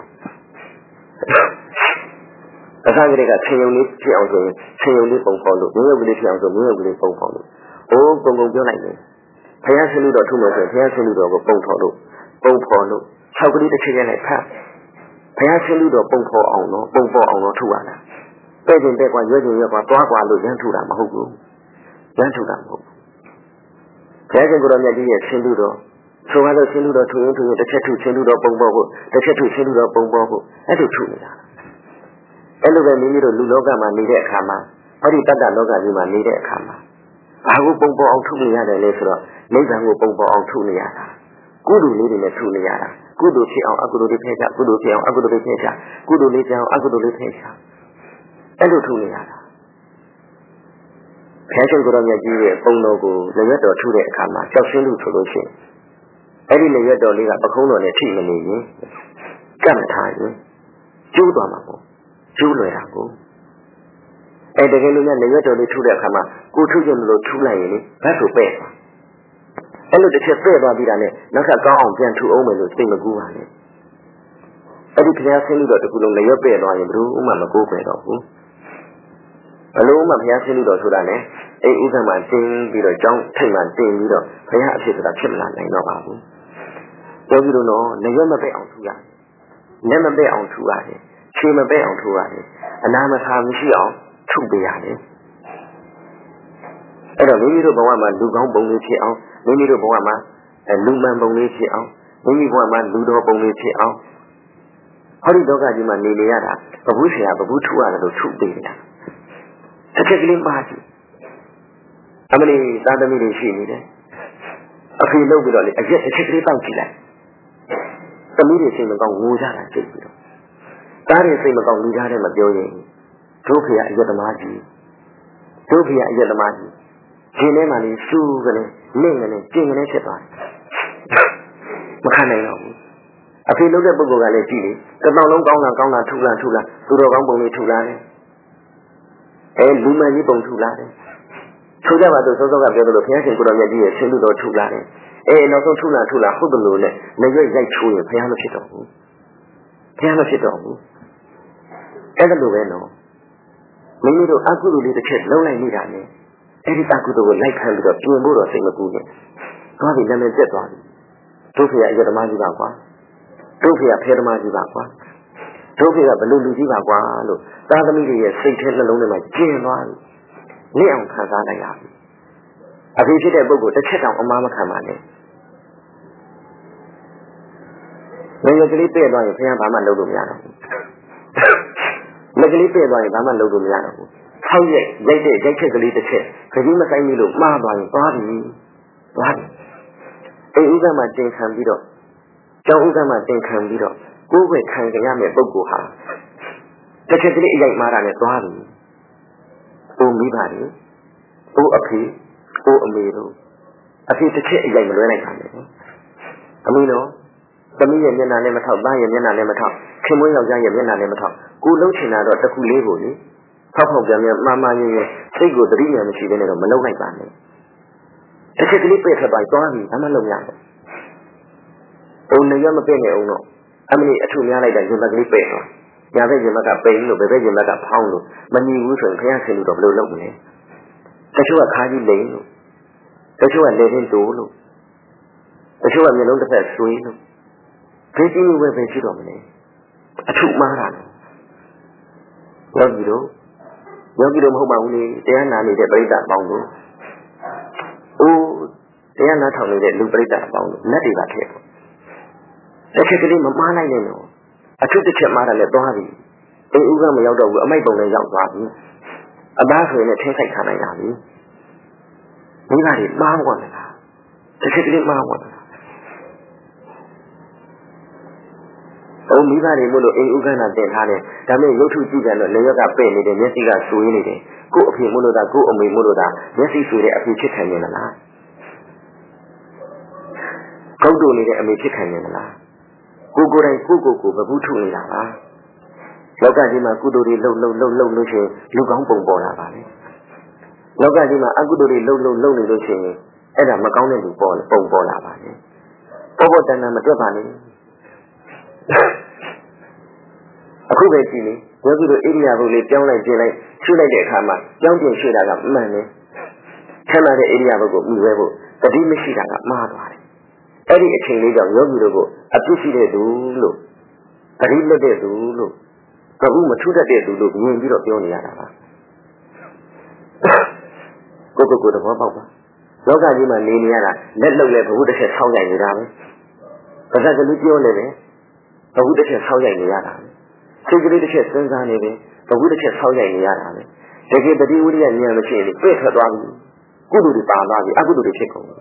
Speaker 1: အောင်အခါကလေးကဆင်ယုံလေးဖြစ်အောင်ဆိုရင်ဆင်ယုံလေးပုံဖော်လို့မြင်းရုပ်ကလေးဖြစ်အောင်ဆိုမြင်းရုပ်ကလေးပုံဖော်လို့ပုံပြောလိုက်တယ်ဘုရားရှင်လူတော်ထုမယ်ဆိုရင်ဘုရားရှင်လူတော်ကိုပုံဖော်လို့၆ကလေးတစ်ချက်ရလိုက်ဖတ်ဘုရားရှင်လူတော်ပုံဖော်အောင်တော့ပုံဖော်အောင်တော့ထုရတာတဲ့ကျင်တဲ့ကွာရွေ့ကျင်ရွေ့ကွာသွားကွာလို့ရမ်းထုတာမဟုတ်ဘူးရမ်းထုတာမဟုတ်ဘူးဘုရားရှင်ကိုယ်တော်မြတ်ကြီးရဲ့ရှင်လူတော်ဆိုပါတော့ရှင်လူတော်ထုရင်တစ်ချက်ထုရှင်လူတော်ပုံဖော်ဖို့တစ်ချက်ထုရှင်လူတော်ပုံဖော်ဖို့အဲ့လိုထုနေတာအဲ့လိုပဲမိမိတို့လူလောကမှာနေတဲ့အခါမှာဟောဒီတတ္တလောကကြီးမှာနေတဲ့အခါမှာဘာကိုပုံပေါ်အောင်ထုနေရတယ်လဲဆိုတော့နိဗ္ဗာန်ကိုပုံပေါ်အောင်ထုနေရတာကုသိုလ်လေးတွေနဲ့ထုနေရတာကုသိုလ်ဖြစ်အောင်အကုသိုလ်တွေဖယ်ချကုသိုလ်ဖြစ်အောင်အကုသိုလ်တွေဖယ်ချကုသိုလ်လေးကြောင်အကုသိုလ်လေးဖယ်ချအဲ့လိုထုနေရတာဘုရားရှင်ကိုယ်တော်မြတ်ကြီးရဲ့ပုံတော်ကိုလက်ရွက်တော်ထုတဲ့အခါမှာကြောက်ရှင်းလို့ဆိုလို့ရှိရင်အဲ့ဒီလက်ရွက်တော်လေးကပခုံးတော်နဲ့ထိမနေရင်ကတ်မထားရင်ကျိုးသွားမှာပေါ့ကျိုးလွယ်တာကိုတကယ်လို့လည်းလက်ရွက်တော်လေးထုတဲ့အခါမှာကိုထုကြလို့ထုလိုက်ရင်လေဘတ်ဆိုပဲ့သွားအဲ့လိုတစ်ချက်ပဲ့သွားပြီးတာနဲ့နောက်ထပ်ကောင်းအောင်ပြန်ထုအောင်မယ်လို့စိတ်မကူးပါနဲ့အဲ့ဒီဘုရားဆင်းလို့တော့တခုလုံးလက်ရွက်ပဲ့သွားရင်ဘယ်လိုမှမကိုးပဲတော့ဘူးဘယ်လိုမှဘုရားဆင်းလို့တော့ဆိုတာနဲ့အဲ့ဥစ္စာမှတင်းပြီးတော့ကြောင်းထိတ်မှတင်းပြီးတော့ဘုရားအဖြစ်ဆိုတာဖြစ်မလာနိုင်တော့ပါဘူးပြောပြီးတော့လက်ရွက်မပဲ့အောင်ထုရတယ်လက်မပဲ့အောင်ထုရတယ်ခြေမပဲ့အောင်ထုရတယ်အနာမထာမရှိအောင်ထုပေးရတယ်အဲ့တော့မိမိတို့ဘဝမှာလူကောင်းပုံလေးဖြစ်အောင်မိမိတို့ဘဝမှာလူမှန်ပုံလေးဖြစ်အောင်မိမိဘဝမှာလူတော်ပုံလေးဖြစ်အောင်ဟောဒီလောကကြီးမှာနေနေရတာဘဘူးဆရာဘဘူးထုရတယ်လို့ထုပေးနေတာတစ်ချက်ကလေးပါကြည့်အမလီသာသမီတွေရှိနေတယ်အဖေလုပ်ပြီးတော့လေအရက်တစ်ချက်ကလေးတောက်ကြည့်လိုက်သမီးတွေစိတ်မကောင်းငိုကြတာကြည့်ပြီးတော့သားတွေစိတ်မကောင်းလူသားတွေမပြောရင်တို့ဖေကအရက်သမားကြီးတို့ဖေကအရက်သမားကြီးရှင်ထဲမှာလေစူးကလေးနင့်ကလေးကျင်ကလေးဖြစ်သွားတယ်မခံနိုင်တော့ဘူးအဖေလုပ်တဲ့ပုဂ္ဂိုလ်ကလည်းကြည့်လေတစ်တောင်လုံးကောင်းတာထူလာသူတော်ကောင်းပုံလေးထူလာတယ်လူမှန်ကြီးပုံထူလာတယ်ထိုကြပါတော့စောစောကပြောသလိုဘုရားရှင်ကိုတော်မြတ်ကြီးရဲ့ဆင်းလူတော်ထူလာတယ်နောက်ဆုံးထူလာဟုတ်တယ်လို့နဲ့နေရွက်ရိုက်ချိုးရင်ဘုရားမဖြစ်တော့ဘူးအဲ့ဒါလိုပဲနော်မိမိတို့အကုသိုလ်လေးတစ်ချက်လုံးလိုက်နေတာနဲ့အဲ့ဒီအကုသိုလ်ကိုလိုက်ခံပြီးတော့ပြင်ဖို့တော့စိတ်မကူးနဲ့သွားပြီးနာမည်ပြတ်သွားပြီတို့ဖေရအယတမကြီးပါကွာတို့ဖေရဖဲသမားကြီးပါကွာတို့ဖေရဘလူလူကြီးပါကွာလို့သားသမီးတွေရဲ့စိတ်ထဲနှလုံးထဲမှာကျင်သွားပြီလင့်အောင်ခံစားလိုက်ရပြီအဖေဖြစ်တဲ့ပုဂ္ဂိုလ်တစ်ချက်တောင်အမှားမခံပါနဲ့ငယ်ကလေးပြည့်သွားရင်ဘုရားဘာမှလုပ်လို့မရတော့ဘူးငယ်ကလေးပြည့်သွားရင်ဘာမှလုပ်လို့မရတော့ဘူးဆောက်ရိုက်ချက်ကလေးတစ်ချက်ခကြီးမဆိုင်ဘူးလို့မှားသွားရင်သွားပြီအိမ်ဥက္ကမှာတင်ခံပြီးတော့ကျောင်းဥက္ကမှာတင်ခံပြီးတော့ကိုယ်ပဲခံကြရမယ့်ပုဂ္ဂိုလ်ဟာတစ်ချက်ကလေးအရိုက်မှားတာနဲ့သွားပြီအိုမိပါလေအိုအဖေအိုအမေတို့အဖေတစ်ချက်အရိုက်မလွဲနိုင်ပါနဲ့အမေတို့သမီးရဲ့မျက်နှာနဲ့မထောက်သားရဲ့မျက်နှာနဲ့မထောက်ခင်မွေးယောက်ျားရဲ့မျက်နှာနဲ့မထောက်ကိုလုံးချင်တာတော့တစ်ခုလေးကိုလေဖောက်ပြန်မှားရင်းစိတ်ကိုသတိဉာဏ်မရှိတဲ့နဲ့တော့မလုံးလိုက်ပါနဲ့တစ်ချက်ကလေးပြည့်ထွက်သွားပြီဘာမှလုပ်မရဘူးဘုံနေရမပြည့်နေအောင်တော့အမလီအထုများလိုက်တာရင်ဘက်ကလေးပြည့်သွားညာဘက်ရင်ဘက်ကပိန်လို့ဘယ်ဘက်ရင်ဘက်ကဖောင်းလို့မညီဘူးဆိုရင်ခရဆင်လို့တော့ဘယ်လိုလုပ်မလဲတချို့ကခါးကြီးလိမ့်လို့တချို့ကလေတင်းတိုးလို့တချို့ကမျက်လုံးတစ်ဖက်ဆွေးလို့ဘယ်ကြည့်လို့ပဲဖြစ်တော့မလဲအထုမှားတာယောဂီတို့မဟုတ်ပါဘူးလေတရားနာနေတဲ့ပရိသတ်ပေါင်းတို့တရားနာထောင်နေတဲ့လူပရိသတ်ပေါင်းတို့လက်တွေကထည့်ပေါ့တစ်ချက်ကလေးမမှားနိုင်နဲ့နော်အထုတစ်ချက်မှားတယ်လည်းသွားပြီအိမ်ဥကမရောက်တော့ဘူးအမိုက်ပုံလည်းရောက်သွားပြီအသားဆိုရင်လည်းထင်းဆိုင်ခံနိုင်တာပြီမိဘတွေမှားသွားတယ်လားတစ်ချက်ကလေးမှားသွားတယ်မိဘတွေမို့လို့အိမ်ဥက္ကနာတင်ထားတယ်ဒါပေမဲ့ရုပ်ထုကြည့်တယ်လို့လေရောက်ကပဲ့နေတယ်မျက်စိကဆွေးနေတယ်ကို့အဖေမို့လို့ဒါကို့အမေမို့လို့ဒါမျက်စိဆွေးတဲ့အဖေဖြစ်ခံနေမလားကောက်တူနေတဲ့အမေဖြစ်ခံနေမလားကိုယ်တိုင်ကိုဘဘူးထုနေတာပါလောကကြီးမှာကုသိုလ်တွေလှုပ်လို့ရှိရင်လူကောင်းပုံပေါ်လာပါလေလောကကြီးမှာအကုသိုလ်တွေလှုပ်နေလို့ရှိရင်အဲ့ဒါမကောင်းတဲ့လူပုံပေါ်လာပါလေဘောတန်တာမတွက်ပါနဲ့အခုပဲကြည့်လေယောဂီတို့ဣရိယာပုလေးပြောင်းလိုက်ပြင်လိုက်ရှုလိုက်တဲ့အခါမှာကြောင်းပြင်ရှုတာကမှန်တယ်ဆန္ဒတဲ့ဣရိယာပုကိုမြှွေဖို့တတိမရှိတာကမှားသွားတယ်အဲ့ဒီအချိန်လေးကြောင့်ယောဂီတို့ကိုအပြစ်ရှိတဲ့သူလို့တတိလွတ်တဲ့သူလို့ဘုမထုတတ်တဲ့သူလို့မြင်ပြီးတော့ပြောနေရတာပါကိုသဘောပေါက်ပါလောကကြီးမှာနေနေရတာလက်လုံလဲဘုတစ်ချက်ဆောင်းရိုက်နေတာပဲပါဇက်ကလေးပြောနေတယ်ဘုတစ်ချက်ဆောင်းရိုက်နေရတာစိတ်ကလေးတစ်ချက်စဉ်းစားနေတယ်ဘုတစ်ချက်ဆောင်းရိုက်နေရတာပဲတကယ်တတိဝိရိယဉာဏ်မရှိရင်ပြည့်ထွက်သွားပြီကုသိုလ်တွေပါသွားပြီအကုသိုလ်တွေဖြစ်ကုန်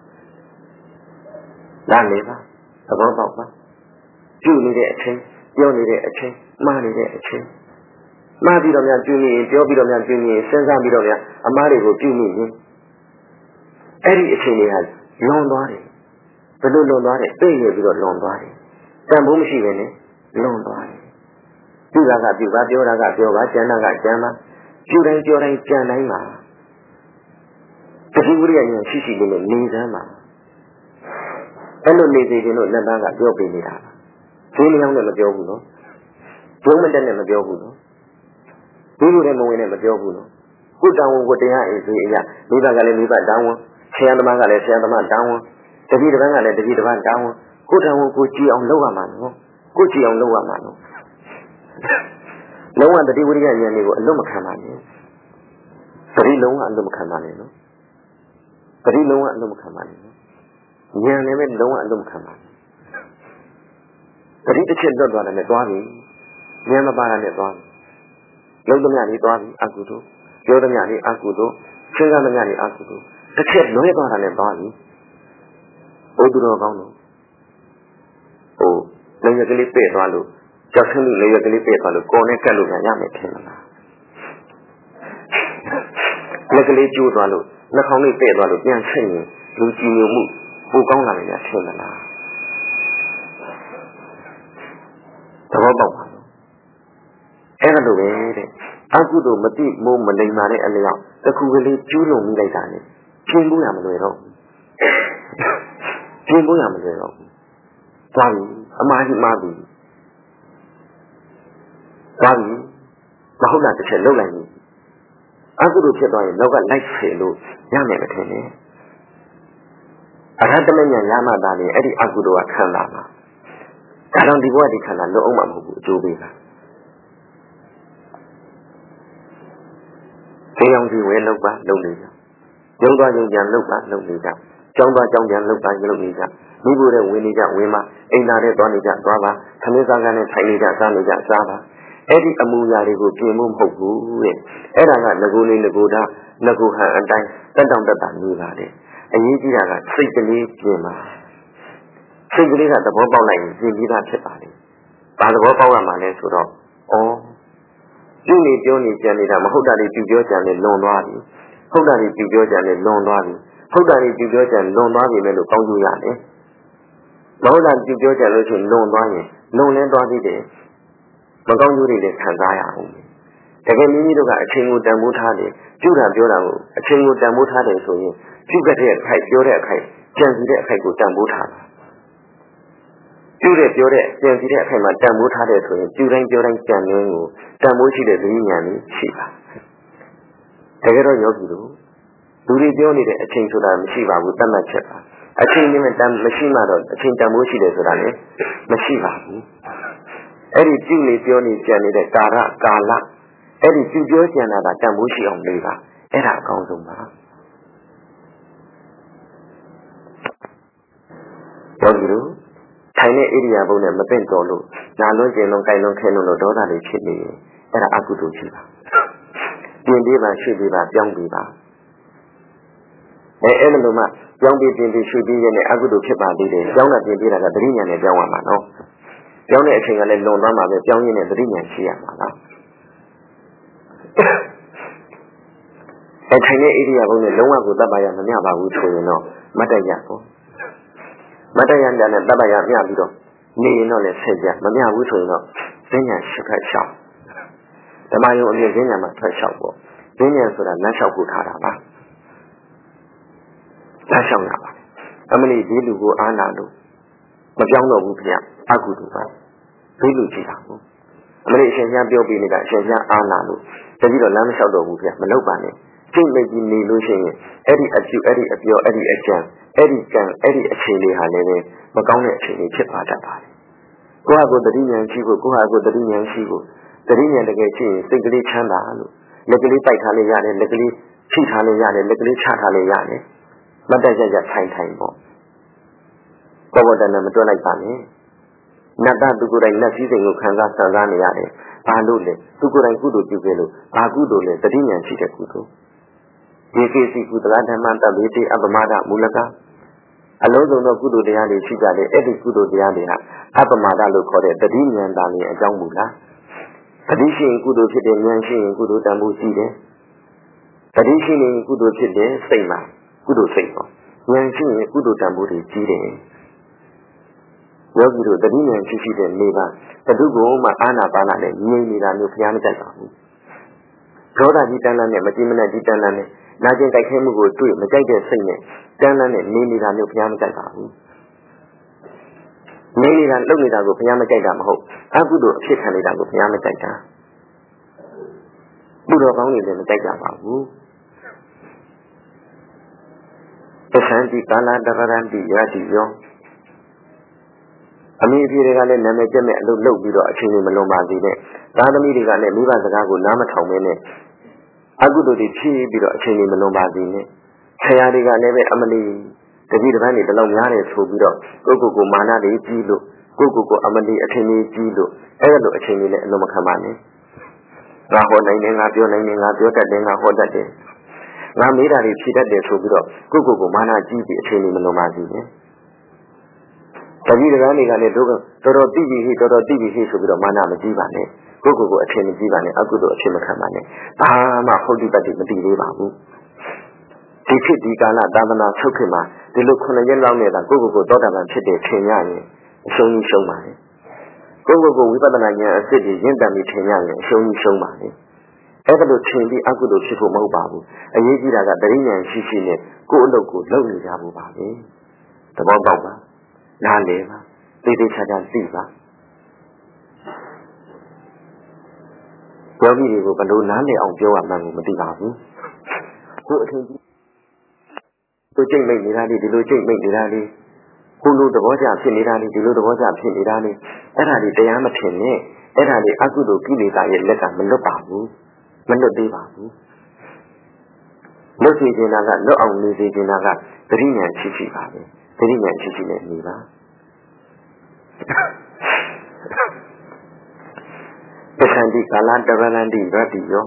Speaker 1: လာနေပါသဘောပေါက်ပါပြုနေတဲ့အချိန်ပြောနေတဲ့အချိန်မှားနေတဲ့အချိန်မှားပြီးတော့များပြုနေရင်ပြောပြီးတော့များပြုနေရင်စဉ်းစားပြီးတော့များအမှားတွေကိုပြုနေရင်အဲ့ဒီအချိန်တွေဟာလွန်သွားတယ်ဘယ်လိုလွန်သွားတယ်သိရပြီးတော့လွန်သွားတယ်တန်ဖိုးမရှိပဲနဲ့လွန်သွားတယ်ပြုတာကပြုပါပြောတာကပြောပါကျန်တာကကျန်ပါပြုတိုင်းပြောတိုင်းကြံတိုင်းပါတတိဝိရိယဉာဏ်ရှိလေးနဲ့နေစမ်းပါအဲ့လိုနေစေခြင်းလို့လက်သားကပြောပေးနေတာပါဒုလျောင်းနဲ့မပြောဘူးနော်ဒုမတက်နဲ့မပြောဘူးနော်ဒီလိုနဲ့မဝင်နဲ့မပြောဘူးနော်ကိုတောင်းဝန်ကိုတရားအိမ်ဆိုအရာမိဘကလည်းမိဘတောင်းဝန်ဆရာသမားကလည်းဆရာသမားတောင်းဝန်တပည့်တစ်ပန်းကလည်းတပည့်တစ်ပန်းတောင်းဝန်ကိုတောင်းဝန်ကိုကြည်အောင်လုပ်ရမှာနော်ကိုကြည်အောင်လုပ်ရမှာနော်လုံးဝတတိဝိရိယဉာဏ်တွေကိုအလွတ်မခံပါနဲ့တတိလုံးဝအလွတ်မခံပါနဲ့နော်တတိလုံးဝအလွတ်မခံပါနဲ့နော်ဉာဏ်နဲ့ပဲလုံးဝအလုံးခံပါပရိတစ်ချက်လွတ်သွားတယ်နဲ့သွားပြီဉာဏ်မပါတာနဲ့သွားပြီလုံးသမျှလေးသွားပြီအကုသို့ပြောသမျှလေးအကုသို့စဉ်းစားသမျှလေးအကုသို့တစ်ချက်လွဲသွားတာနဲ့သွားပြီဘုသူတော်ကောင်းလို့လေရကလေးပဲ့သွားလို့ကြောက်ဆင်းလို့လေရကလေးပဲ့သွားလို့ကိုယ်နဲ့ကက်လို့ရမယ်ထင်မလားလက်ကလေးကျိုးသွားလို့နှာခေါင်းလေးပဲ့သွားလို့ပြန်ဆက်ရင်လူကြည်ညိုမှုပိုကောင်းလာမယ်ထင်မလားသဘောပေါက်ပါအဲ့ဒါလိုပဲတဲ့အကုသို့မတိမိုးမလိမ္မာတဲ့အလျောက်တစ်ခုကလေးကျူးလွန်မိလိုက်တာနဲ့ကျင်းဖို့ရမလွယ်တော့ကျင်းဖို့ရမလွယ်တော့သွားပြီအမှားကြီးမှားပြီသွားပြီမဟုတ်လားတစ်ချက်လှုပ်လိုက်ပြီအကုသို့ဖြစ်သွားရင်နောက်ကလိုက်ဖယ်လို့ရမယ်မထင်နဲ့အရဟတမဉာဏ်ရမှသာလေအဲ့ဒီအကုသို့ကခံလာမှာဒါကြောင့်ဒီဘဝဒီခန္ဓာလွတ်အောင်မှာမဟုတ်ဘူးအကျိုးပေးတာသေအောင်စီဝဲလောက်ပါလုပ်နေကြရုံသွားရုံကြံလောက်ပါလုပ်နေကြကြောင်းသွားကြောင်းကြံလောက်ပါလုပ်နေကြမိဖို့တဲ့ဝင်နေကြဝင်မှာအိမ်သာတဲ့သွားနေကြသွားပါခမင်းစားကနဲ့ထိုင်နေကြစားနေကြစားပါအဲ့ဒီအမူအရာတွေကိုပြင်ဖို့မဟုတ်ဘူးတဲ့အဲ့ဒါကငကိုလေးငကိုတာငကိုဟန်အတိုင်းတက်တောင့်တက်တာနေပါတယ်အရေးကြီးတာကစိတ်ကလေးပြင်ပါစိတ်ကလေးကသဘောပေါက်လိုက်ရင်ပြင်ပြီးသားဖြစ်ပါလေဘာသဘောပေါက်ရမှာလဲဆိုတော့ပြုနေပြောနေကြံနေတာမဟုတ်တာတွေပြုပြောကြံနေလွန်သွားပြီဟုတ်တာတွေပြုပြောကြံနေလွန်သွားပြီဟုတ်တာတွေပြုပြောကြံလွန်သွားပြီလေလို့ကောင်းကျိုးရတယ်မဟုတ်တာပြုပြောကြံလို့ရှိရင်လွန်သွားရင်လွန်လဲသွားသေးတယ်မကောင်းကျိုးတွေလည်းခံစားရအောင်တကယ်မိမိတို့ကအချိန်ကိုတန်ဖိုးထားတယ်ပြုတာပြောတာကိုအချိန်ကိုတန်ဖိုးထားတယ်ဆိုရင်ပြုတဲ့အခိုက်ပြောတဲ့အခိုက်ကြံစီတဲ့အခိုက်ကိုတန်ဖိုးထားတာပြုတဲ့ပြောတဲ့ကြံစီတဲ့အခိုက်မှာတန်ဖိုးထားတယ်ဆိုရင်ပြုတိုင်းပြောတိုင်းကြံရင်းကိုတန်ဖိုးရှိတဲ့သတိဉာဏ်ကြီးရှိပါတကယ်တော့ယောဂီတို့လူတွေပြောနေတဲ့အချိန်ဆိုတာမရှိပါဘူးတတ်မှတ်ချက်ပါအချိန်နဲ့တန်မရှိမှတော့အချိန်တန်ဖိုးရှိတယ်ဆိုတာလည်းမရှိပါဘူးအဲ့ဒီပြုနေပြောနေကြံနေတဲ့ကာလအဲ့ဒီပြုပြောကြံတာကတန်ဖိုးရှိအောင်လေးပါအဲ့ဒါအကောင်းဆုံးပါယောဂီတို့ထိုင်တဲ့ဣရိယာပုနဲ့မသိတော်လို့နာလွန်းကျင်လုံးကြိုင်လုံးခဲလုံးလို့ဒေါသတွေဖြစ်နေရင်အဲ့ဒါအကုသိုလ်ရှိပါပြင်ပေးပါရွှေ့ပေးပါပြောင်းပေးပါအဲ့လိုမှပြောင်းပေးပြင်ပေးရွှေ့ပေးရတဲ့အကုသိုလ်ဖြစ်ပါသေးတယ်ပြောင်းတာပြင်ပေးတာကသတိဉာဏ်နဲ့ပြောင်းရမှာနော်ပြောင်းတဲ့အချိန်ကလည်းလွန်သွားမှာပဲပြောင်းရင်းနဲ့သတိဉာဏ်ရှိရမှာလားထိုင်တဲ့ဣရိယာပုနဲ့လုံးဝကိုတတ်ပါရမမျှပါဘူးဆိုရင်တော့မတ်တရပေါ့မတ်တရနဲ့တတ်ပါရမျှပြီးတော့နေရင်တော့လည်းဆက်ကြမမျှဘူးဆိုရင်တော့ဈဉ္ညာရှိဖက်လျှောက်ဓမ္မယုံအမြင့်ဈဉ္ညာမှာထွက်လျှောက်ပေါ့ဈဉ္ညာဆိုတာလမ်းလျှောက်ဖို့ထားတာပါလမ်းလျှောက်ရပါအမလီဒီလူကိုအားနာလို့မပြောင်းတော့ဘူးခင်ဗျအကုသိုလ်ပါဒီလူကြည့်တာပေါ့အမလီအရှင်ကျမ်းပြောပြီးနေတာအရှင်ကျမ်းအားနာလို့တတိတော့လမ်းမလျှောက်တော့ဘူးခင်ဗျမလုပ်ပါနဲ့စိတ်လိုက်ပြီးနေလို့ရှိရင်အဲ့ဒီအပြုအဲ့ဒီအပြောအဲ့ဒီအကြံအဲ့ဒီကံအဲ့ဒီအခြေလေးဟာလည်းမကောင်းတဲ့အခြေလေးဖြစ်ပါတတ်ပါတယ်ကိုယ့်ဟာကိုယ်တတိဉာဏ်ရှိဖို့ကိုယ့်ဟာကိုယ်တတိဉာဏ်ရှိဖို့တတိဉာဏ်တကယ်ရှိရင်စိတ်ကလေးချမ်းသာလို့လက်ကလေးပိုက်ထားလေးရတယ်လက်ကလေးထိထားလေးရတယ်လက်ကလေးချထားလေးရတယ်မတ်တရရထိုင်ပေါ့ဘောတဏမတွက်လိုက်ပါနဲ့နတ်သူကိုယ်တိုင်နတ်စည်းစိမ်ကိုခံစားဆံစားနေရတယ်ဘာလို့လဲသူကိုယ်တိုင်ကုသိုလ်ပြုခဲ့လို့ဘာကုသိုလ်လဲတတိဉာဏ်ရှိတဲ့ကုသိုလ်ဒီကိစ္စကုသလဓမ္မတဗ္ဗေတိအပမဒမူလကအလုံးစုံသောကုသိုလ်တရားတွေရှိကြတယ်အဲ့ဒီကုသိုလ်တရားတွေဟာအပမဒလို့ခေါ်တဲ့တတိဉာဏ်တာနဲ့အကြောင်းမူလားတတိရှိရင်ကုသိုလ်ဖြစ်တဲ့ဉာဏ်ရှိရင်ကုသိုလ်တန်ဖိုးရှိတယ်တတိရှိရင်ကုသိုလ်ဖြစ်တဲ့စိတ်မှာကုသိုလ်စိတ်ပေါ့ဉာဏ်ရှိရင်ကုသိုလ်တန်ဖိုးတွေကြီးတယ်ယောဂီတို့တတိဉာဏ်ရှိတဲ့နေပါဘယ်သူကမှအာနာပါနာနဲ့ငြိမ်နေတာမျိုးဘုရားမကြိုက်ပါဘူးဒေါသကြီးတန်းလန်းနဲ့မကြည်မနဲ့ကြီးတန်းလန်းနဲ့နာကျင်ကြိုက်ခဲမှုကိုတွေ့မကြိုက်တဲ့စိတ်နဲ့တန်းလန်းနဲ့နေနေတာမျိုးဘုရားမကြိုက်ပါဘူးနေနေတာလုပ်နေတာကိုဘုရားမကြိုက်တာမဟုတ်အကုသိုလ်အဖြစ်ခံနေတာကိုဘုရားမကြိုက်တာဘုရားကောင်းနေလည်းမကြိုက်ကြပါဘူးသစ္စာတိကာလတရဏတိယတိယောအမိအဖေတွေကလည်းနာမည်ကျက်မဲ့အလုပ်လုပ်ပြီးတော့အချိန်တွေမလွန်ပါသေးနဲ့သားသမီးတွေကလည်းမိဘစကားကိုနားမထောင်မဲနဲ့အကုသိုလ်တွေဖြည့်ပြီးတော့အချိန်တွေမလွန်ပါသေးနဲ့ဆရာတွေကလည်းပဲအမလီတတိတပန်းနေတလောက်များတယ်ဆိုပြီးတော့ကိုမာနတွေကြီးလို့ကိုအမလီအထင်ကြီးကြီးလို့အဲ့လိုအချိန်ကြီးနဲ့အလုံးမခံပါနဲ့ငါဟောနိုင်တယ်ငါပြောနိုင်တယ်ငါပြောတတ်တယ်ငါဟောတတ်တယ်ငါမေးတာတွေဖြေတတ်တယ်ဆိုပြီးတော့ကိုမာနကြီးပြီးအချိန်ကြီးမလုံးပါဘူးနဲ့တတိတပန်းတွေကလည်းတို့တော်တော်တိပြီးဟိဆိုပြီးတော့မာနမကြီးပါနဲ့ကိုအထင်မကြီးပါနဲ့အကုသိုလ်အဖြစ်မခံပါနဲ့ဘာမှဟုတ်တိပတ်တိမတည်သေးပါဘူးဒီဖြစ်ဒီကာလသာသနာဆုတ်ခင်မှာဒီလို9ရက်လောက်နဲ့သာကိုသောတာပန်ဖြစ်တဲ့ထင်ရရင်အရှုံးကြီးရှုံးပါလေကိုဝိပဿနာဉာဏ်အစစ်ကြီးရင့်တန်ပြီးထင်ရရင်အရှုံးကြီးရှုံးပါလေအဲ့ဒါလို့ထင်ပြီးအကုသိုလ်ဖြစ်ဖို့မဟုတ်ပါဘူးအရေးကြီးတာကတရိဉာဏ်ရှိနဲ့ကိုယ့်အလုပ်ကိုလုပ်နေကြဖို့ပါပဲသဘောပေါက်ပါနားလည်ပါသိသိချာချာသိပါယောဂီတွေကိုဘယ်လိုနားလည်အောင်ပြောရမှန်းကိုမသိပါဘူးကိုအထင်ကြီးကိုကျိတ်မိတ်နေတာလေဒီလိုကျိတ်မိတ်နေတာလေကိုလိုသဘောကျဖြစ်နေတာလေဒီလိုသဘောကျဖြစ်နေတာလေအဲ့ဒါတွေတရားမထင်နဲ့အဲ့ဒါတွေအကုသိုလ်ကိလေသာရဲ့လက်ကမလွတ်ပါဘူးမလွတ်သေးပါဘူးလွတ်စေခြင်းကလွတ်အောင်နေစေခြင်းကသတိဉာဏ်ရှိပါပဲသတိဉာဏ်ရှိနဲ့နေပါပဋ္ဌာန်းတိကာလတရဏန္တိရတ္တိယော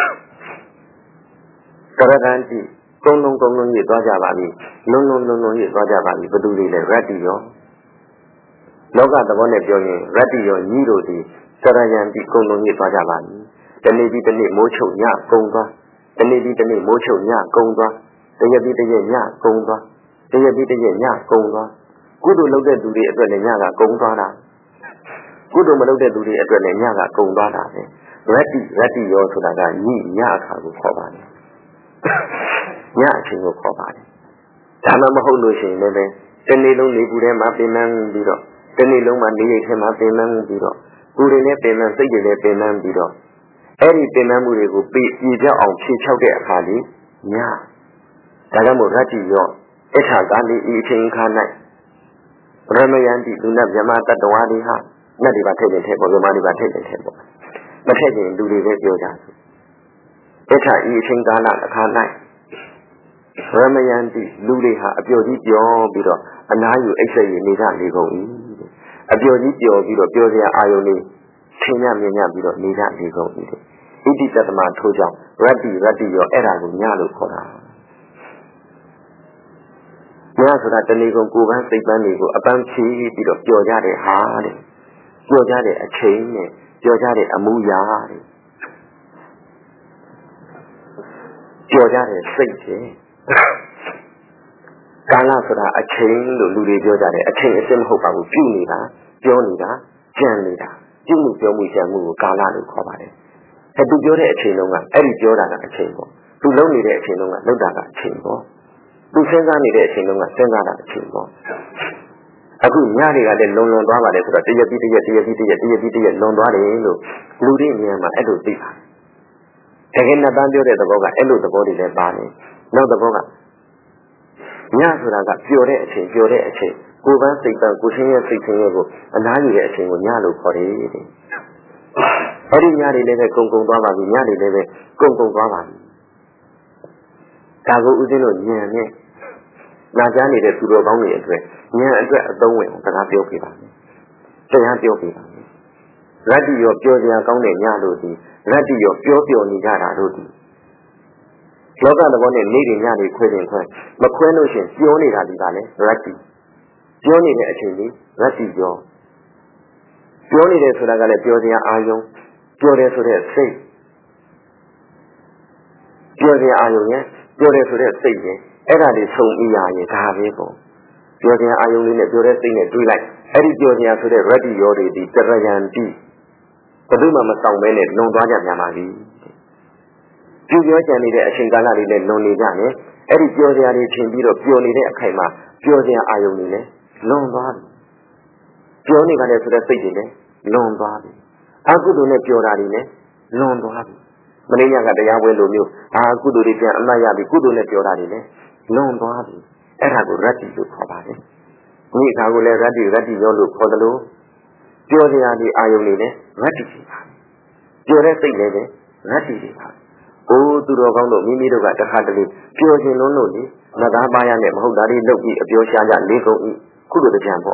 Speaker 1: တရဏန္တိကုန်းလုံးရေးသွားကြပါပြီလုံးရေးသွားကြပါပြီဘသူတွေလဲရတ္တိယောလောကသဘောနဲ့ပြောရင်ရတ္တိယောညီတို့ဒီတရယံတိကုန်းလုံးရေးသွားကြပါပြီတနေ့ပြီးတနေ့မိုးချုပ်ညကုန်းသွားတနေ့ပြီးတနေ့မိုးချုပ်ညကုန်းသွားတရက်ပြီးတရက်ညကုန်းသွားတရက်ပြီးတရက်ညကုန်းသွားကုသိုလ်လုပ်တဲ့သူတွေအတွက်လည်းညကကုန်းသွားတာကုသိုလ်မလုပ်တဲ့သူတွေအတွက်လည်းညကကုန်းသွားတာပဲရတ္တိယောဆိုတာကညအခါကိုခေါ်ပါတယ်ညအချိန်ကိုခေါ်ပါတယ်ဒါမှမဟုတ်လို့ရှိရင်လည်းတနေ့လုံးနေပူထဲမှာပင်ပန်းပြီးတော့တနေ့လုံးမှာနေရိပ်ထဲမှာပင်ပန်းပြီးတော့ကိုယ်တွေနဲ့ပင်ပန်းစိတ်တွေနဲ့ပင်ပန်းပြီးတော့အဲ့ဒီပင်ပန်းမှုတွေကိုပြေပြောက်အောင်ဖြေချောက်တဲ့အခါလေးညဒါကြောင့်မို့ရတ္တိယောအထာကာလိဤအချိန်ခါ၌ရမယန္တိလူနာမြမတ္တဝါတွေဟာနတ်တွေပါထည့်တယ်ပေါ့မြမတွေပါထည့်တယ်ပေါ့မထည့်ရင်လူတွေပဲပြောကြတယ်အထာဤအချိန်ကာလအခါ၌ရမယန္တိလူတွေဟာအပျော်ကြီးပျော်ပြီးတော့အနားယူအိတ်ဆက်ရနေကြလေကုန်၏အပျော်ကြီးပျော်ပြီးတော့ပျော်စရာအာယုန်လေးထင်မြင်ပြီးတော့နေကြလေကုန်၏ဣတိတတမထိုးကြောင့်ရတ္တိရောအဲ့ဒါကိုညလို့ခေါ်တာညဆိုတာတဏီကုံကိုယ်ပန်းစိတ်ပန်းတွေကိုအပန်းဖြီးပြီးတော့ပျော်ကြတဲ့ဟာတဲ့ပျော်ကြတဲ့အချိန်နဲ့ပျော်ကြတဲ့အမူအရာတဲ့ပျော်ကြတဲ့စိတ်တဲ့ကာလဆိုတာအချိန်လို့လူတွေပြောကြတယ်အချိန်အစစ်မဟုတ်ပါဘူးပြုနေတာပြောနေတာကြံနေတာပြုမှုပြောမှုကြံမှုကိုကာလလို့ခေါ်ပါတယ်သူပြောတဲ့အချိန်လုံးကအဲ့ဒီပြောတာကအချိန်ပေါ့သူလုပ်နေတဲ့အချိန်လုံးကလုပ်တာကအချိန်ပေါ့သူစဉ်းစားနေတဲ့အချိန်လုံးကစဉ်းစားတာအချိန်ပေါ့အခုညတွေကလည်းလွန်သွားပါတယ်ဆိုတော့တရက်ပြီးတရက်လွန်သွားတယ်လို့လူတွေဉာဏ်မှာအဲ့လိုသိပါတယ်တကယ်နဲ့တန်းပြောတဲ့သဘောကအဲ့လိုသဘောတွေလည်းပါတယ်နောက်သဘောကညဆိုတာကပျော်တဲ့အချိန်ကိုယ်ပန်းစိတ်ပန်းကိုယ်ဆင်းရဲစိတ်ဆင်းရဲကိုအနားယူတဲ့အချိန်ကိုညလို့ခေါ်တယ်တဲ့အဲ့ဒီညတွေလည်းပဲကုံသွားပါပြီညတွေလည်းပဲကုံသွားပါပြီဒါကိုဥစဉ်လို့ဉာဏ်နဲ့နာကြားနေတဲ့သူတော်ကောင်းတွေအတွက်ဉာဏ်အတွက်အသုံးဝင်စကားပြောပြပါမယ်တရားပြောပြပါမယ်ရတ္တိရောပြောစရာကောင်းတဲ့ညလို့ဒီရတ္တိရောပြောနေကြတာတို့ဒီလောကသဘောနဲ့နေ့တွေညတွေခွဲမခွဲလို့ရှိရင်ပြောနေတာဒီကလည်းရတ္တိပြောနေတဲ့အချိန်လေးရတ္တိပြောနေတယ်ဆိုတာကလည်းပြောစရာအာယုံပြောတယ်ဆိုတဲ့စိတ်ပြောစရာအာယုံရဲ့ပြောတယ်ဆိုတဲ့စိတ်ရဲ့အဲ့ဒါတွေဆုံအရာရဲ့ဒါပဲပေါ့ပြောစရာအာယုံလေးနဲ့ပြောတဲ့စိတ်နဲ့တွေးလိုက်အဲ့ဒီပြောစရာဆိုတဲ့ရတ္တိရောတွေဒီတရယံတိဘယ်သူမှမဆောင်မဲနဲ့လွန်သွားကြပြန်ပါပြီပြုပြောကြံနေတဲ့အချိန်ကာလလေးနဲ့လွန်နေကြတယ်အဲ့ဒီပြောစရာတွေထင်ပြီးတော့ပျော်နေတဲ့အခိုက်မှာပြောစရာအာယုံတွေလည်းလွန်သွားပြီပြောနေပါလေဆိုတဲ့စိတ်တွေလည်းလွန်သွားပြီအကုသိုလ်နဲ့ပျော်တာတွေလည်းလွန်သွားပြီမင်းညကတရားပွဲလိုမျိုးကုသိုလ်တွေပြန်အမှတ်ရပြီကုသိုလ်နဲ့ပျော်တာတွေလည်းလွန်သွားပြီအဲ့ဒါကိုရတ္တိလို့ခေါ်ပါတယ်ဒီအခါကိုလည်းရတ္တိရောလို့ခေါ်တယ်လို့ပြောစရာတွေအာယုံတွေလည်းရတ္တိရှိပါပျော်တဲ့စိတ်လည်းရတ္တိတွေပါသူတော်ကောင်းတို့မိမိတို့ကတခါတလေပျော်ခြင်းလုံးလို့လေငါသားပါရနဲ့မဟုတ်တာတွေလုပ်ပြီးအပြောရှာကြလေးကုန်ဤခုလိုတကြံပေါ့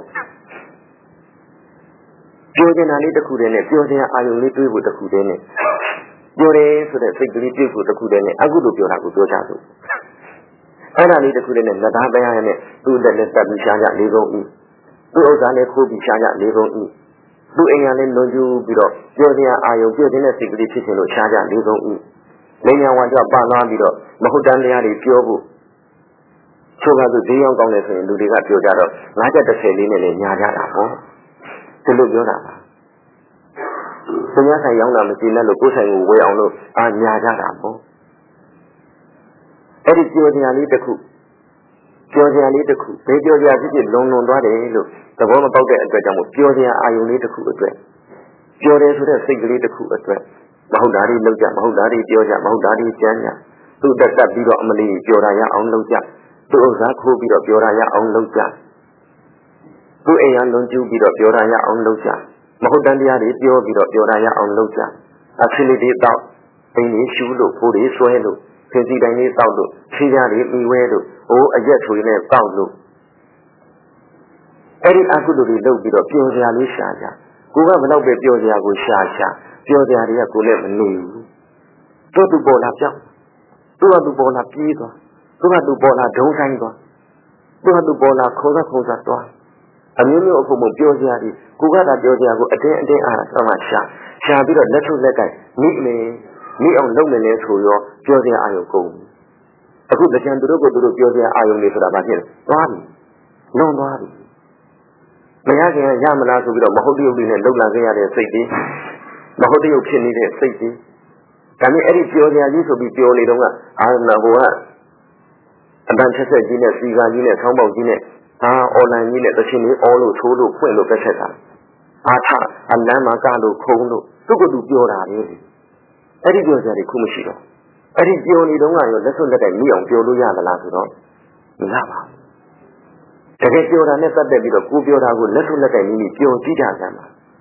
Speaker 1: ပျော်ခြင်းနာလေးတစ်ခုတည်းနဲ့ပျော်ခြင်းအာယုံလေးတွေးဖို့တစ်ခုတည်းနဲ့ပျော်တယ်ဆိုတဲ့စိတ်ကလေးပြုတ်ဖို့တစ်ခုတည်းနဲ့အခုလိုပြောတာကိုပြောကြစို့အဲ့ဒါလေးတစ်ခုတည်းနဲ့ငါသားပါရနဲ့သူ့လက်နဲ့တက်ပြီးရှာကြလေးကုန်ဤသူ့ဥစ္စာနဲ့ခိုးပြီးရှာကြလေးကုန်ဤသူ့အိမ်ကလည်းလွန်ကျူးပြီးတော့ပျော်ခြင်းအာယုံပျော်ခြင်းတဲ့စိတ်ကလေးဖြစ်ခြင်းလို့ရှာကြလေးကုန်ဤလင်းညာဝါကြပသွားပြီးတော့မဟုတ်တမ်းတရားတွေပြောဖို့ချိုးကားသူဈေးရောက်ကောင်းတယ်ဆိုရင်လူတွေကပြောကြတော့930လေးနဲ့လည်းညာကြတာပေါ့ဒီလိုပြောတာပါသူများဆိုင်ရောက်တာမရှိနဲ့လို့ကိုယ်ဆိုင်ကိုဝယ်အောင်လို့ညာကြတာပေါ့အဲ့ဒီပြောစရာလေးတစ်ခုပြောစရာလေးတစ်ခုဘယ်ပြောစရာဖြစ်ဖြစ်လုံသွားတယ်လို့သဘောမပေါက်တဲ့အတွက်ကြောင့်မို့ပြောစရာအာယုံလေးတစ်ခုအတွက်ပြောတယ်ဆိုတဲ့စိတ်ကလေးတစ်ခုအတွက်မဟုတ်တာတွေလုပ်ကြမဟုတ်တာတွေပြောကြမဟုတ်တာတွေကြမ်းကြသူ့တက်တက်ပြီးတော့အမလီပြောတာရအောင်လုပ်ကြသူ့ဥစ္စာခိုးပြီးတော့ပြောတာရအောင်လုပ်ကြသူ့အိမ်ကလွန်ကျူးပြီးတော့ပြောတာရအောင်လုပ်ကြမဟုတ်တန်တရားတွေပြောပြီးတော့ပြောတာရအောင်လုပ်ကြအခလေးတွေတောက်အိမ်ကြီးရှူလို့ဖိုးတွေဆွဲလို့ခင်းစီတိုင်းလေးတောက်လို့ခြေကြတွေပြီးဝဲလို့အရက်ထွေနဲ့တောက်လို့အဲ့ဒီအကုသိုလ်တွေလုပ်ပြီးတော့ပြောစရာလေးရှာကြကိုကဘယ်တော့ပဲပြောစရာကိုရှာပြောစရာတွေကကိုလည်းမနေဘူးသူ့ပေါ်လာပြောင်းသူ့ပေါ်လာပြေးသွားသူ့ပေါ်လာဒုံဆိုင်သွားသူ့ပေါ်လာခေါ်စားသွားအမျိုးမျိုးအခုမှပြောစရာတွေကိုကသာပြောစရာကိုအတင်းအားဆောင်ရှာပြီးတော့လက်ထုတ်လက်ကင်မိအောင်လုပ်နေလဲဆိုရောပြောစရာအာရုံကုန်အခုတကြံသူတို့ကိုသူတို့ပြောစရာအာရုံတွေဆိုတာဘာဖြစ်လဲသွားပြီလွန်သွားပြီမရခင်ရမလားဆိုပြီးတော့မဟုတ်တရုပ်တွေနဲ့လှုပ်လာခဲ့ရတဲ့စိတ်တွေမဟုတ်တရုပ်ဖြစ်နေတဲ့စိတ်တွေဒါနဲ့အဲ့ဒီပြောစရာကြီးဆိုပြီးပြောနေတော့အာရဏဘုရားအတန်ချက်ချက်ကြီးနဲ့စီကာကြီးနဲ့ဆောင်းပေါက်ကြီးနဲ့အွန်လိုင်းကြီးနဲ့တချင်လေးအော်လို့ထိုးလို့ဖွင့်လို့ပြက်ချက်တာအလမ်းမှာကလို့ခုံလို့သူ့ကိုယ်သူပြောတာလေအဲ့ဒီပြောစရာတွေခုမရှိတော့အဲ့ဒီပြောနေတော့ရောလက်စွပ်လက်တိုင်မိအောင်ပြောလို့ရသလားဆိုတော့မရပါဘူးတကယ်ပြောတာနဲ့ပတ်သက်ပြီးတော့ကိုပြောတာကိုလက်စွပ်လက်တိုင်မိပြောကြည့်ကြစမ်းပါ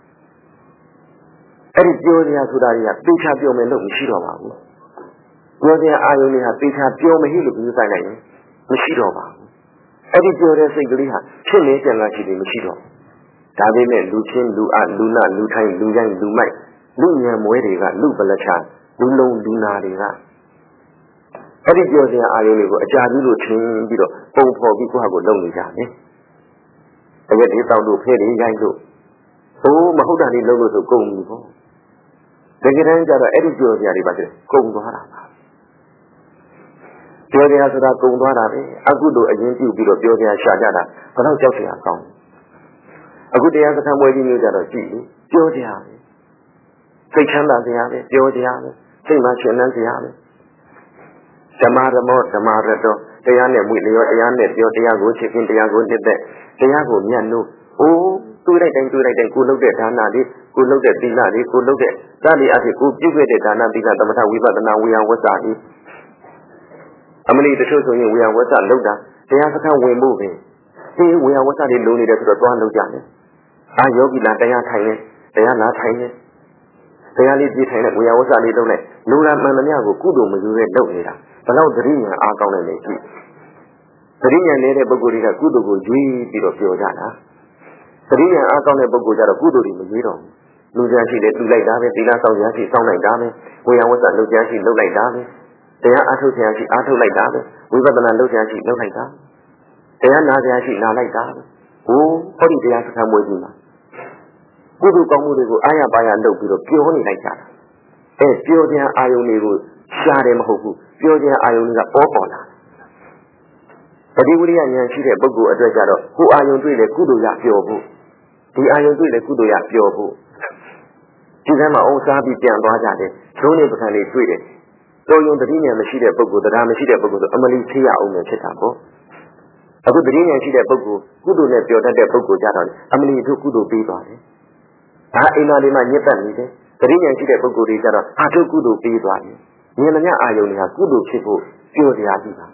Speaker 1: အဲ့ဒီပြောစရာဆိုတာတွေကသိချပြောမယ်လို့မရှိတော့ပါဘူးပြောစရာအာယုန်တွေကသိချပြောမဟိလို့ပြောဆိုင်နိုင်ရင်မရှိတော့ပါဘူးအဲ့ဒီပြောတဲ့စိတ်ကလေးဟာဖြစ်နေကြလားရှိတယ်မရှိတော့ဒါပေမဲ့လူချင်းလူအလူနာလူထိုင်လူရိုင်းလူမိုက်လူညံမွဲတွေကလူပလက်ချလူလုံးလူနာတွေကအဲ့ဒီပြောစရာအာယုန်တွေကိုအကြာကြီးလို့ထင်ပြီးတော့ပုံဖော်ပြီးကိုယ့်ဟာကိုလုံနေကြတယ်။အဲ့ဒီတောက်လို့ဖဲတွေရိုက်လို့မဟုတ်တာလေးလုံလို့ဆိုကုန်ပြီပေါ့။တကယ်တမ်းကျတော့အဲ့ဒီပြောစရာတွေပါတဲ့ကုန်သွားတာပါ။ပြောစရာဆိုတာကုန်သွားတာပဲ။အခုလိုအရင်ပြုပြီးတော့ပြောစရာရှာကြတာဘယ်တော့ကြောက်စရာကောင်း။အခုတရားစခန်းပွဲကြီးမျိုးကြတော့ကြည့်လေပြောစရာပဲ။စိတ်ချမ်းသာစရာပဲပြောစရာပဲ။စိတ်မှရှင်လန်းစရာပဲ။ဓမ္မရတောတရားနဲ့မွေလျောတရားနဲ့ပြောတရားကိုချစ်ခင်တရားကိုနှစ်သက်တရားကိုမြတ်လို့တွေးလိုက်တိုင်းကိုလုပ်တဲ့ဒါနတွေကိုလုပ်တဲ့သီလတွေကိုလုပ်တဲ့သတိအဖြစ်ကိုပြုခဲ့တဲ့ဒါနသီလသမထဝိပဿနာဝေယဝဆ္စာအမလီတချို့ဆိုရင်ဝေယဝဆ္စာလုပ်တာတရားစခန်းဝင်ဖို့ပဲဝေယဝဆ္စာတွေလိုနေတယ်ဆိုတော့သွားလုပ်ကြတယ်ယောဂီလာတရားထိုင်နေတရားလာထိုင်နေတရားလေးပြည့်ထိုင်တဲ့ဝေယဝဆ္စာလေးလုပ်လိုက်လူလာမှန်သမျှကိုကုသိုလ်မယူရဲလုပ်နေတာဘယ်တော့သတိဉာဏ်အားကောင်းတယ်လေကြည့်သတိဉာဏ်နေတဲ့ပုဂ္ဂိုလ်တွေကကုသိုလ်ကိုရွေးပြီးတော့ပြောကြတာသတိဉာဏ်အားကောင်းတဲ့ပုဂ္ဂိုလ်ကြတော့ကုသိုလ်တွေမရွေးတော့ဘူးလူကြရှိတယ်လူလိုက်တာပဲသီလဆောင်ကြရှိစောင့်လိုက်တာပဲဝေယဝဆ္စာလုပ်ကြရှိလုပ်လိုက်တာပဲတရားအားထုတ်ကြရှိအားထုတ်လိုက်တာပဲဝိပဿနာလုပ်ကြရှိလုပ်လိုက်တာတရားနာကြရှိနာလိုက်တာဟိုဒီတရားစခန်းမွေးကြီးမှာကုသိုလ်ကောင်းမှုတွေကိုအားရပါရလုပ်ပြီးတော့ပြောနေလိုက်ကြတာပြောခြင်းအာယုန်တွေကိုရှားတယ်မဟုတ်ဘူးပြောခြင်းအာယုန်တွေကပေါ်လာပฏิဝိရိယဉာဏ်ရှိတဲ့ပုဂ္ဂိုလ်အတွက်ကြတော့ကိုအာယုန်တွေ့လေကုသိုလ်ရပြောဖို့ဒီအာယုန်တွေ့လေကုသိုလ်ရပြောဖို့ဒီကမှာအုံစားပြီးပြန်သွားကြတယ်ဒုံးနေပကံလေးတွေ့တယ်တော်ယုံတတိဉာဏ်မရှိတဲ့ပုဂ္ဂိုလ်တရားမရှိတဲ့ပုဂ္ဂိုလ်ဆိုအမလီဖြေရအောင်နဲ့ဖြစ်တာပေါ့အခုတတိဉာဏ်ရှိတဲ့ပုဂ္ဂိုလ်ကုသိုလ်နဲ့ပြောတတ်တဲ့ပုဂ္ဂိုလ်ကြတော့အမလီတို့ကုသိုလ်ပေးသွားတယ်ဒါအိမ်သားလေးမှညစ်ပတ်နေတယ်တတိဉာဏ်ရှိတဲ့ပုဂ္ဂိုလ်တွေကြတော့တို့ကုသိုလ်ပေးသွားတယ်ဉာဏ်မြတ်အာယုန်တွေကကုသိုလ်ဖြစ်ဖို့ပြောစရာရှိတာ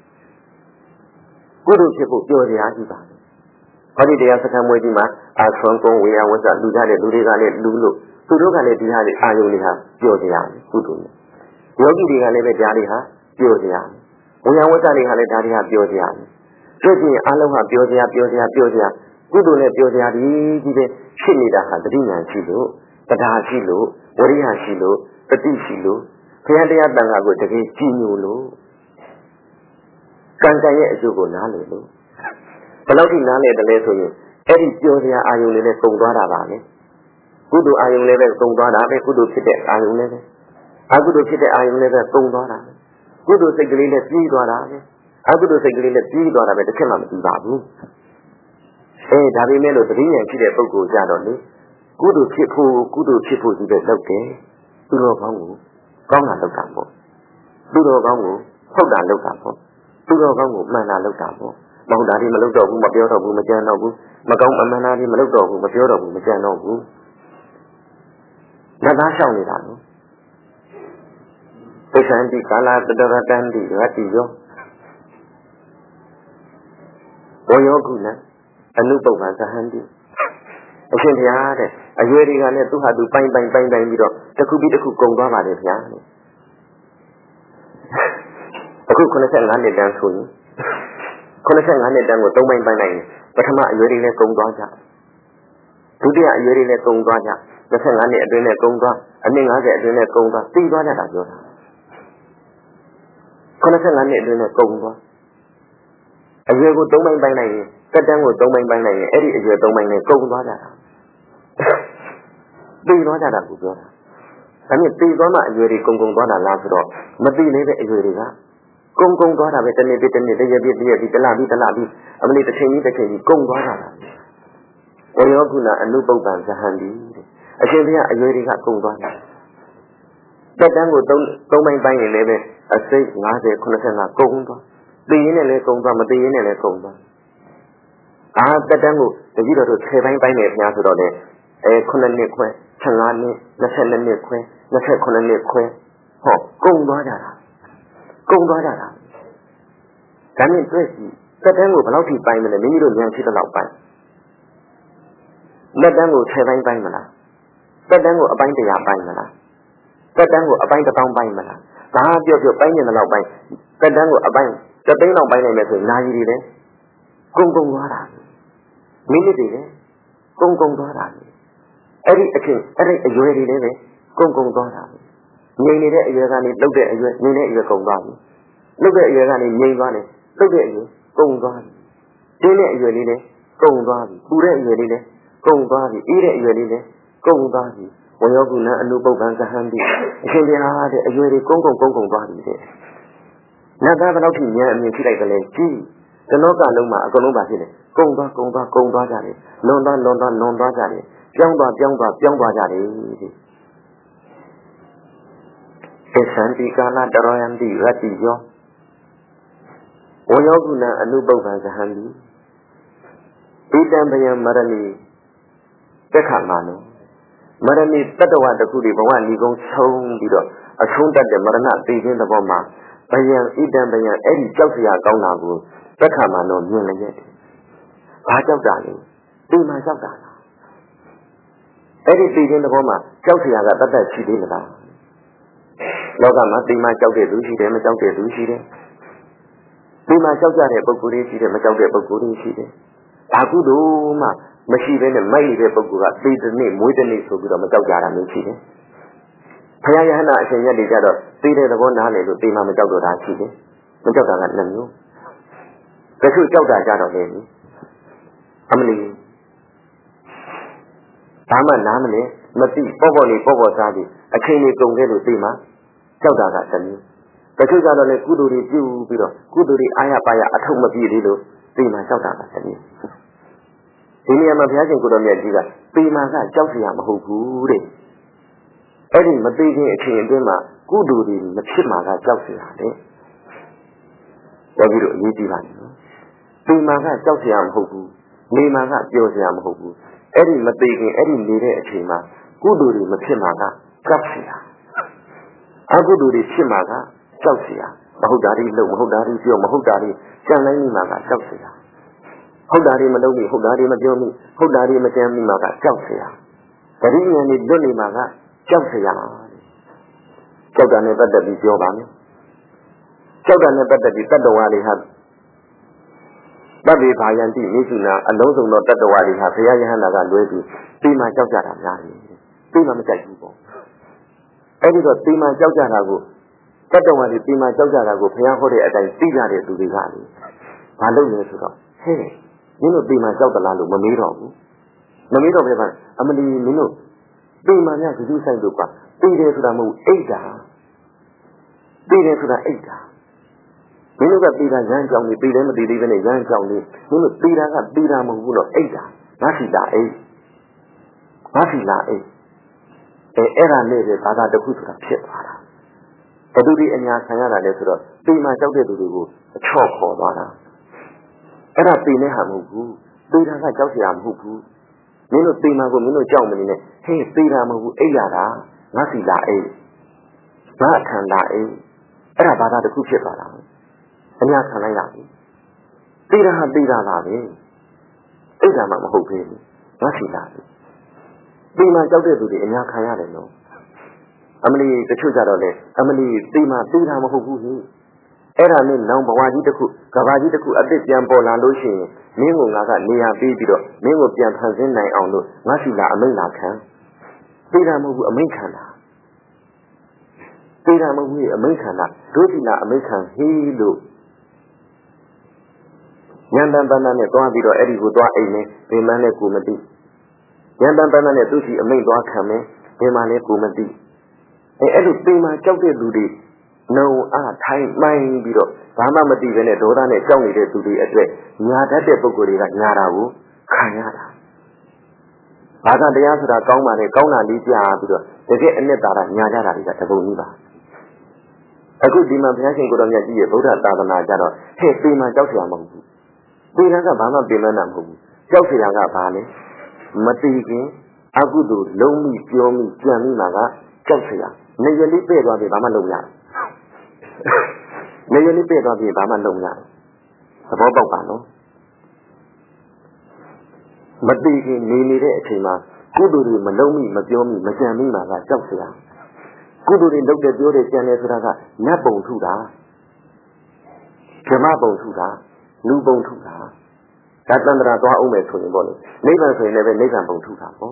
Speaker 1: ကုသိုလ်ဖြစ်ဖို့ပြောစရာရှိတာဟောဒီတရားစခန်းမွေးကြီးမှာအာဆွမ်းကုန်းဝေယဝဆ္စာလူကြတဲ့လူတွေကလည်းလူလို့သူတို့ကလည်းဒီဟာတွေအာယုန်တွေဟာပြောစရာကုသိုလ်နဲ့ယောဂီတွေကလည်းပဲဓာတ်တွေဟာပြောစရာဝိယဝတ္တတွေကလည်းဓာတ်တွေဟာပြောစရာတွေ့ကြည့်အလုံးဟာပြောစရာကုသိုလ်နဲ့ပြောစရာဒီပဲဖြစ်နေတာဟာတတိယရှိလို့တရားရှိလို့ဝရိယရှိလို့တတိရှိလို့ဘုရားတရားတန်ခါကိုတကယ်ကြည်ညိုလို့ကံကံရဲ့အကျိုးကိုနားလည်လို့ဘယ်လောက်ထိနားလည်တယ်လဲဆိုရင်အဲ့ဒီပြောစရာအာယုန်လေးနဲ့ကုန်သွားတာပါလေကုသိုလ်အာယုန်လေးပဲကုန်သွားတာပဲကုသိုလ်ဖြစ်တဲ့အာယုန်လေးပဲအကုသိုလ်ဖြစ်တဲ့အာယုန်လေးပဲကုန်သွားတာကုသိုလ်စိတ်ကလေးနဲ့ပြီးသွားတာပဲအကုသိုလ်စိတ်ကလေးနဲ့ပြီးသွားတာပဲတစ်ချက်မှမပြီးပါဘူးဒါပေမဲ့လို့တတိယရှိတဲ့ပုဂ္ဂိုလ်ကြတော့လေကုသိုလ်ဖြစ်ဖို့ကြီးပဲလုပ်တယ်သူတော်ကောင်းကိုကောင်းတာလုပ်တာပေါ့သူတော်ကောင်းကိုဟုတ်တာလုပ်တာပေါ့သူတော်ကောင်းကိုမှန်တာလုပ်တာပေါ့မဟုတ်တာဒီမလုပ်တော့ဘူးမပြောတော့ဘူးမကြံတော့ဘူးမကောင်းအမှန်တာဒီမလုပ်တော့ဘူးမပြောတော့ဘူးမကြံတော့ဘူးနတ်သားရှောင်နေတာနော်သစ္စာတိကာလတတရတန္တိရတ္တိယောဝယောကုဏအနုပုပ္ပံသဟန္တိအရှင်ဘုရားတဲ့အရွယ်တွေကလည်းသူ့ဟာသူပိုင်းပြီးတော့တစ်ခုပြီးတစ်ခုကုန်သွားပါတယ်ဗျာအခု85နှစ်တန်းဆိုရင်85နှစ်တန်းကို3ပိုင်းပိုင်းလိုက်ရင်ပထမအရွယ်တွေလည်းကုန်သွားကြဒုတိယအရွယ်တွေလည်းကုန်သွားကြ25နှစ်အတွင်းနဲ့ကုန်သွားအနှစ်50အတွင်းနဲ့ကုန်သွားသိသွားကြတာပြောတာ85နှစ်အတွင်းနဲ့ကုန်သွားအရွယ်ကို3ပိုင်းပိုင်းလိုက်ရင်တက်တန်းကို3ပိုင်းပိုင်းလိုက်ရင်အဲ့ဒီအရွယ်3ပိုင်းနဲ့ကုန်သွားကြတာသိသွားကြတာကိုပြောတာဒါနဲ့သိသွားမှအရွယ်တွေကုန်သွားတာလားဆိုတော့မသိသေးတဲ့အရွယ်တွေကကုန်သွားတာပဲတစ်နေ့ပြီးတစ်နေ့တရက်ပြီးတရက်ပြီးတစ်လပြီးအမလေးတစ်ချိန်ကြီးကုန်သွားတာဝယောကုဏအနုပုပ္ပံဇဟန္တိအရှင်ဘုရားအရွယ်တွေကကုန်သွားတာတက်တန်းကို3ပိုင်းပိုင်းရင်လည်းပဲအစိတ်50 85ကုန်သွားသိရင်လည်းကုန်သွားမသိရင်လည်းကုန်သွားတက်တန်းကိုတတိတော်တို့10ပိုင်းပိုင်းနေပြန်ဆိုတော့လေ9နှစ်ခွဲ15နှစ်22နှစ်ခွဲ29နှစ်ခွဲဟောကုန်သွားကြတာဒါနဲ့တွေ့ကြည့်တက်တန်းကိုဘယ်လောက်ထိပိုင်းမလဲမိမိတို့ဉာဏ်ရှိတဲ့လောက်ပိုင်းလက်တန်းကို10ပိုင်းပိုင်းမလားတက်တန်းကိုအပိုင်း100ပိုင်းမလားတက်တန်းကိုအပိုင်း1000ပိုင်းမလားဒါပြောပိုင်းနေတဲ့လောက်ပိုင်းတက်တန်းကိုအပိုင်း3သိန်းလောက်ပိုင်းနိုင်မယ်ဆိုရင်နာရီတွေလည်းကုန်သွားတာမိနစ်တွေလည်းကုန်သွားတာအဲ့ဒီအချိန်အဲ့ဒီအရွယ်တွေလည်းပဲကုန်သွားတာငြိမ်နေတဲ့အရွယ်ကနေလှုပ်တဲ့အရွယ်ငြိမ်တဲ့အရွယ်ကုန်သွားပြီလှုပ်တဲ့အရွယ်ကနေငြိမ်သွားတယ်လှုပ်တဲ့အရွယ်ကုန်သွားပြီတင်းတဲ့အရွယ်လေးလည်းကုန်သွားပြီပူတဲ့အရွယ်လေးလည်းကုန်သွားပြီအေးတဲ့အရွယ်လေးလည်းကုန်သွားပြီဝယောကုဏအနုပုပ္ပံသဟန္တိအရှင်ဘုရားတဲ့အရွယ်တွေကုန်သွားပြီတဲ့နတ်သားဘယ်လောက်ထိဉာဏ်အမြင်ရှိလိုက်တယ်လဲကြည့်တလောကလုံးမှာအကုန်လုံးပါဖြစ်တယ်ကုန်သွားကြတယ်လွန်သွားကြတယ်ပြောင်းသွားကြတယ်သစ္ဆန္တိကာလတရောယံတိရတ္တိယောဝယောကုဏအနုပုပ္ပံဇဟန္တိဣတံဘယံမရဏိသက်ခမနောမရဏိတတ္တဝတခုတွေဘဝဏီကုံဆုံးပြီးတော့အဆုံးတတ်တဲ့မရဏသိခြင်းသဘောမှာဘယံဣတံဘယံအဲ့ဒီကြောက်စရာကောင်းတာကိုသက်ခမနောမြင်လည်းရတယ်ဘာကြောက်တာလဲဒီမှာကြောက်တာလားအဲ့ဒီသိခြင်းသဘောမှာကြောက်စရာကတတ်ရှိသေးမလားလောကမှာဒီမှာကြောက်တဲ့သူရှိတယ်မကြောက်တဲ့သူရှိတယ်ဒီမှာကြောက်ကြတဲ့ပုဂ္ဂိုလ်တွေရှိတယ်မကြောက်တဲ့ပုဂ္ဂိုလ်တွေရှိတယ်ဘာကုသိုလ်မှမရှိဘဲနဲ့မိုက်နေတဲ့ပုဂ္ဂိုလ်ကသေတဲ့နေ့မွေးတဲ့နေ့ဆိုပြီးတော့မကြောက်ကြတာမျိုးရှိတယ်ဘုရားယဟနာအရှင်မြတ်တွေကြတော့သေတဲ့သဘောနားလေလို့သေမှာမကြောက်တော့တာရှိတယ်မကြောက်တာက2မျိုးတချို့ကြောက်တာကြတော့လေအမလီဘာမှနားမလဲမသိပေါ့စားပြီးအချိန်လေးကုန်ခဲ့လို့သိမှာကြောက်တာကတစ်မျိုးတချို့ကြတော့လေကုသိုလ်တွေပြုပြီးတော့ကုသိုလ်တွေအားရပါရအထုပ်မပြည့်သေးလို့သိမှာကြောက်တာကတစ်မျိုးဒီနေရာမှာဘုရားရှင်ကိုတော်မြတ်ကြီးကသိမှာကကြောက်စရာမဟုတ်ဘူးတဲ့အဲ့ဒီမသိခြင်းအချိန်အတွင်းမှာကုသိုလ်တွေမဖြစ်မှာကကြောက်စရာတဲ့တော်ပြီးတော့အရေးကြီးပါနော်သိမှာကကြောက်စရာမဟုတ်ဘူးနေမှာကပျော်စရာမဟုတ်ဘူးအဲ့ဒီမသိခင်အဲ့ဒီနေတဲ့အချိန်မှာကုသိုလ်တွေမဖြစ်မှာကကြောက်စရာအကုသိုလ်တွေဖြစ်မှာကကြောက်စရာမဟုတ်တာတွေလုပ်မဟုတ်တာတွေပြောမဟုတ်တာတွေကြံနိုင်မိမှာကကြောက်စရာဟုတ်တာတွေမလုပ်မိဟုတ်တာတွေမပြောမိဟုတ်တာတွေမကြံမိမှာကကြောက်စရာတတိယဉာဏ်နဲ့လွတ်နေမှာကကြောက်စရာကြောက်တာနဲ့ပတ်သက်ပြီးပြောပါမယ်ကြောက်တာနဲ့ပတ်သက်ပြီးတတ္တဝါတွေဟာတပ္ပေဘာယံတိမိစုနာအလုံးစုံသောတတ္တဝါတွေဟာဘုရားယဟန္တာကလွဲပြီးတိမှကြောက်ကြတာများတယ်တိမှမကြိုက်ဘူးပေါ့အဲ့ဒီတော့တိမှကြောက်ကြတာကိုတတ္တဝါတွေတိမှကြောက်ကြတာကိုဘုရားဟောတဲ့အတိုင်းသိကြတဲ့သူတွေကလေဘာလုပ်လဲဆိုတော့ဟဲ့မင်းတို့တိမှကြောက်သလားလို့မမေးတော့ဘူးမမေးတော့ဘယ်မှာအမလီမင်းတို့တိမှများကြည့်ဆိုင်လို့ပါသိတယ်ဆိုတာမဟုတ်အိတ်တာသိတယ်ဆိုတာအိတ်တာမင်းတို့ကသိတာရမ်းကြောင်နေသိတယ်မသိသေးဘဲနဲ့ရမ်းကြောင်နေမင်းတို့သိတာကသိတာမဟုတ်ဘူးတော့အိတ်တာငါစီတာအိတ်ငါစီလာအိတ်အဲ့ဒါနဲ့ပဲဘာသာတစ်ခုဆိုတာဖြစ်သွားတာဘသူဒီအညာခံရတာလဲဆိုတော့သိမှကြောက်တဲ့သူတွေကိုအချော့ခေါ်သွားတာအဲ့ဒါသိနေဟာမဟုတ်ဘူးသိတာကကြောက်စရာမဟုတ်ဘူးမင်းတို့သိမှကိုမင်းတို့ကြောက်မနေနဲ့ဟေးသိတာမဟုတ်ဘူးအိတ်ရတာငါစီလာအိတ်ငါခံလာအိတ်အဲ့ဒါဘာသာတစ်ခုဖြစ်သွားတာအများခံလိုက်ရပြီသိတာဟာသိတာပါပဲအိတ်တာမှမဟုတ်သေးဘူးငါစီလာပြီသိမှကြောက်တဲ့သူတွေအများခံရတယ်နော်အမလီတချို့ကြတော့လေအမလီသိမှသိတာမဟုတ်ဘူးဟိအဲ့ဒါနဲ့နောင်ဘဝကြီးတစ်ခုကဘာကြီးတစ်ခုအစ်စ်ပြန်ပေါ်လာလို့ရှိရင်မင်းကိုငါကနေရာပေးပြီးတော့မင်းကိုပြန်ဖန်ဆင်းနိုင်အောင်လို့ငါစီလာအမိန့်လာခံသိတာမဟုတ်ဘူးအမိန့်ခံတာသိတာမဟုတ်ဘူးအမိန့်ခံတာတို့စီလာအမိန့်ခံဟေးလို့ဉာဏ်တန်တန်နဲ့တွားပြီးတော့အဲ့ဒီကိုတွားအိမ်နေဘယ်မှန်းလဲကိုမသိဉာဏ်တန်တန်နဲ့သူစီအမိန့်တွားခံမယ်ဘယ်မှလဲကိုမသိအဲ့လိုသိမှကြောက်တဲ့လူတွေနှုံအားထိုင်မှိုင်းပြီးတော့ဘာမှမသိဘဲနဲ့ဒေါသနဲ့ကြောက်နေတဲ့သူတွေအတွက်ညာတတ်တဲ့ပုဂ္ဂိုလ်တွေကညာတာကိုခံရတာဘာသာတရားဆိုတာကောင်းပါလေကောင်းတာလေးကြားပြီးတော့တကယ်အနှစ်သာရညာကြတာတွေကတပုံကြီးပါအခုဒီမှာဘုရားရှင်ကိုတော်မြတ်ကြီးရဲ့ဗုဒ္ဓသာသနာကြတော့ဟဲ့သိမှကြောက်เสียမှာမဟုတ်ဘူးသိတာကဘာမှပြင်မနာမဟုတ်ဘူးကြောက်เสียကဘာလဲမသိခင်အကုသိုလ်လုံးမိပြောမိကြံမိမှာကကြောက်เสียနေရလေးပဲ့သွားပြီဘာမှလုပ်မရနေရလေးပဲ့သွားပြီဘာမှလုပ်မရသဘောပေါက်ပါနော်မသိခင်နေနေတဲ့အချိန်မှာကုသိုလ်တွေမလုံးမိမပြောမိမကြံမိမှာကကြောက်เสียကုသိုလ်တွေလုပ်တဲ့ပြောတဲ့ကြံတယ်ဆိုတာကနတ်ပုံထုတာဓမ္မပုံထုတာလူပုံထုတာဒါတန္တရာသွားအောင်မယ်ဆိုရင်ပေါ့လေနိဗ္ဗာန်ဆိုရင်လည်းပဲနိဗ္ဗာန်ပုံထုတာပေါ့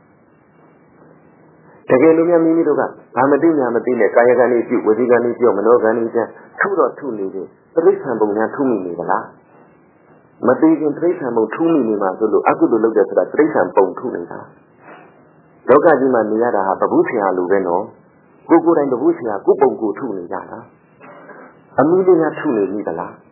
Speaker 1: တကယ်လို့များမိမိတို့ကဘာမသိညာမသိနဲ့ကာယကံလေးပြုဝစီကံလေးပြုမနောကံလေးကျထုတော့ထုနေတယ်ပြိဋ္ဌာန်ပုံများထုမိနေသလားမသိခင်ပြိဋ္ဌာန်ပုံထုမိနေမှာဆိုလို့အကုသိုလ်လုပ်တယ်ဆိုတာပြိဋ္ဌာန်ပုံထုနေတာလောကကြီးမှာနေရတာဟာပပုဆရာလိုပဲနော်ကိုယ်တိုင်ပပုဆရာကိုပုံကိုထုနေကြတာအမှုလေးများထုနေပြီသလား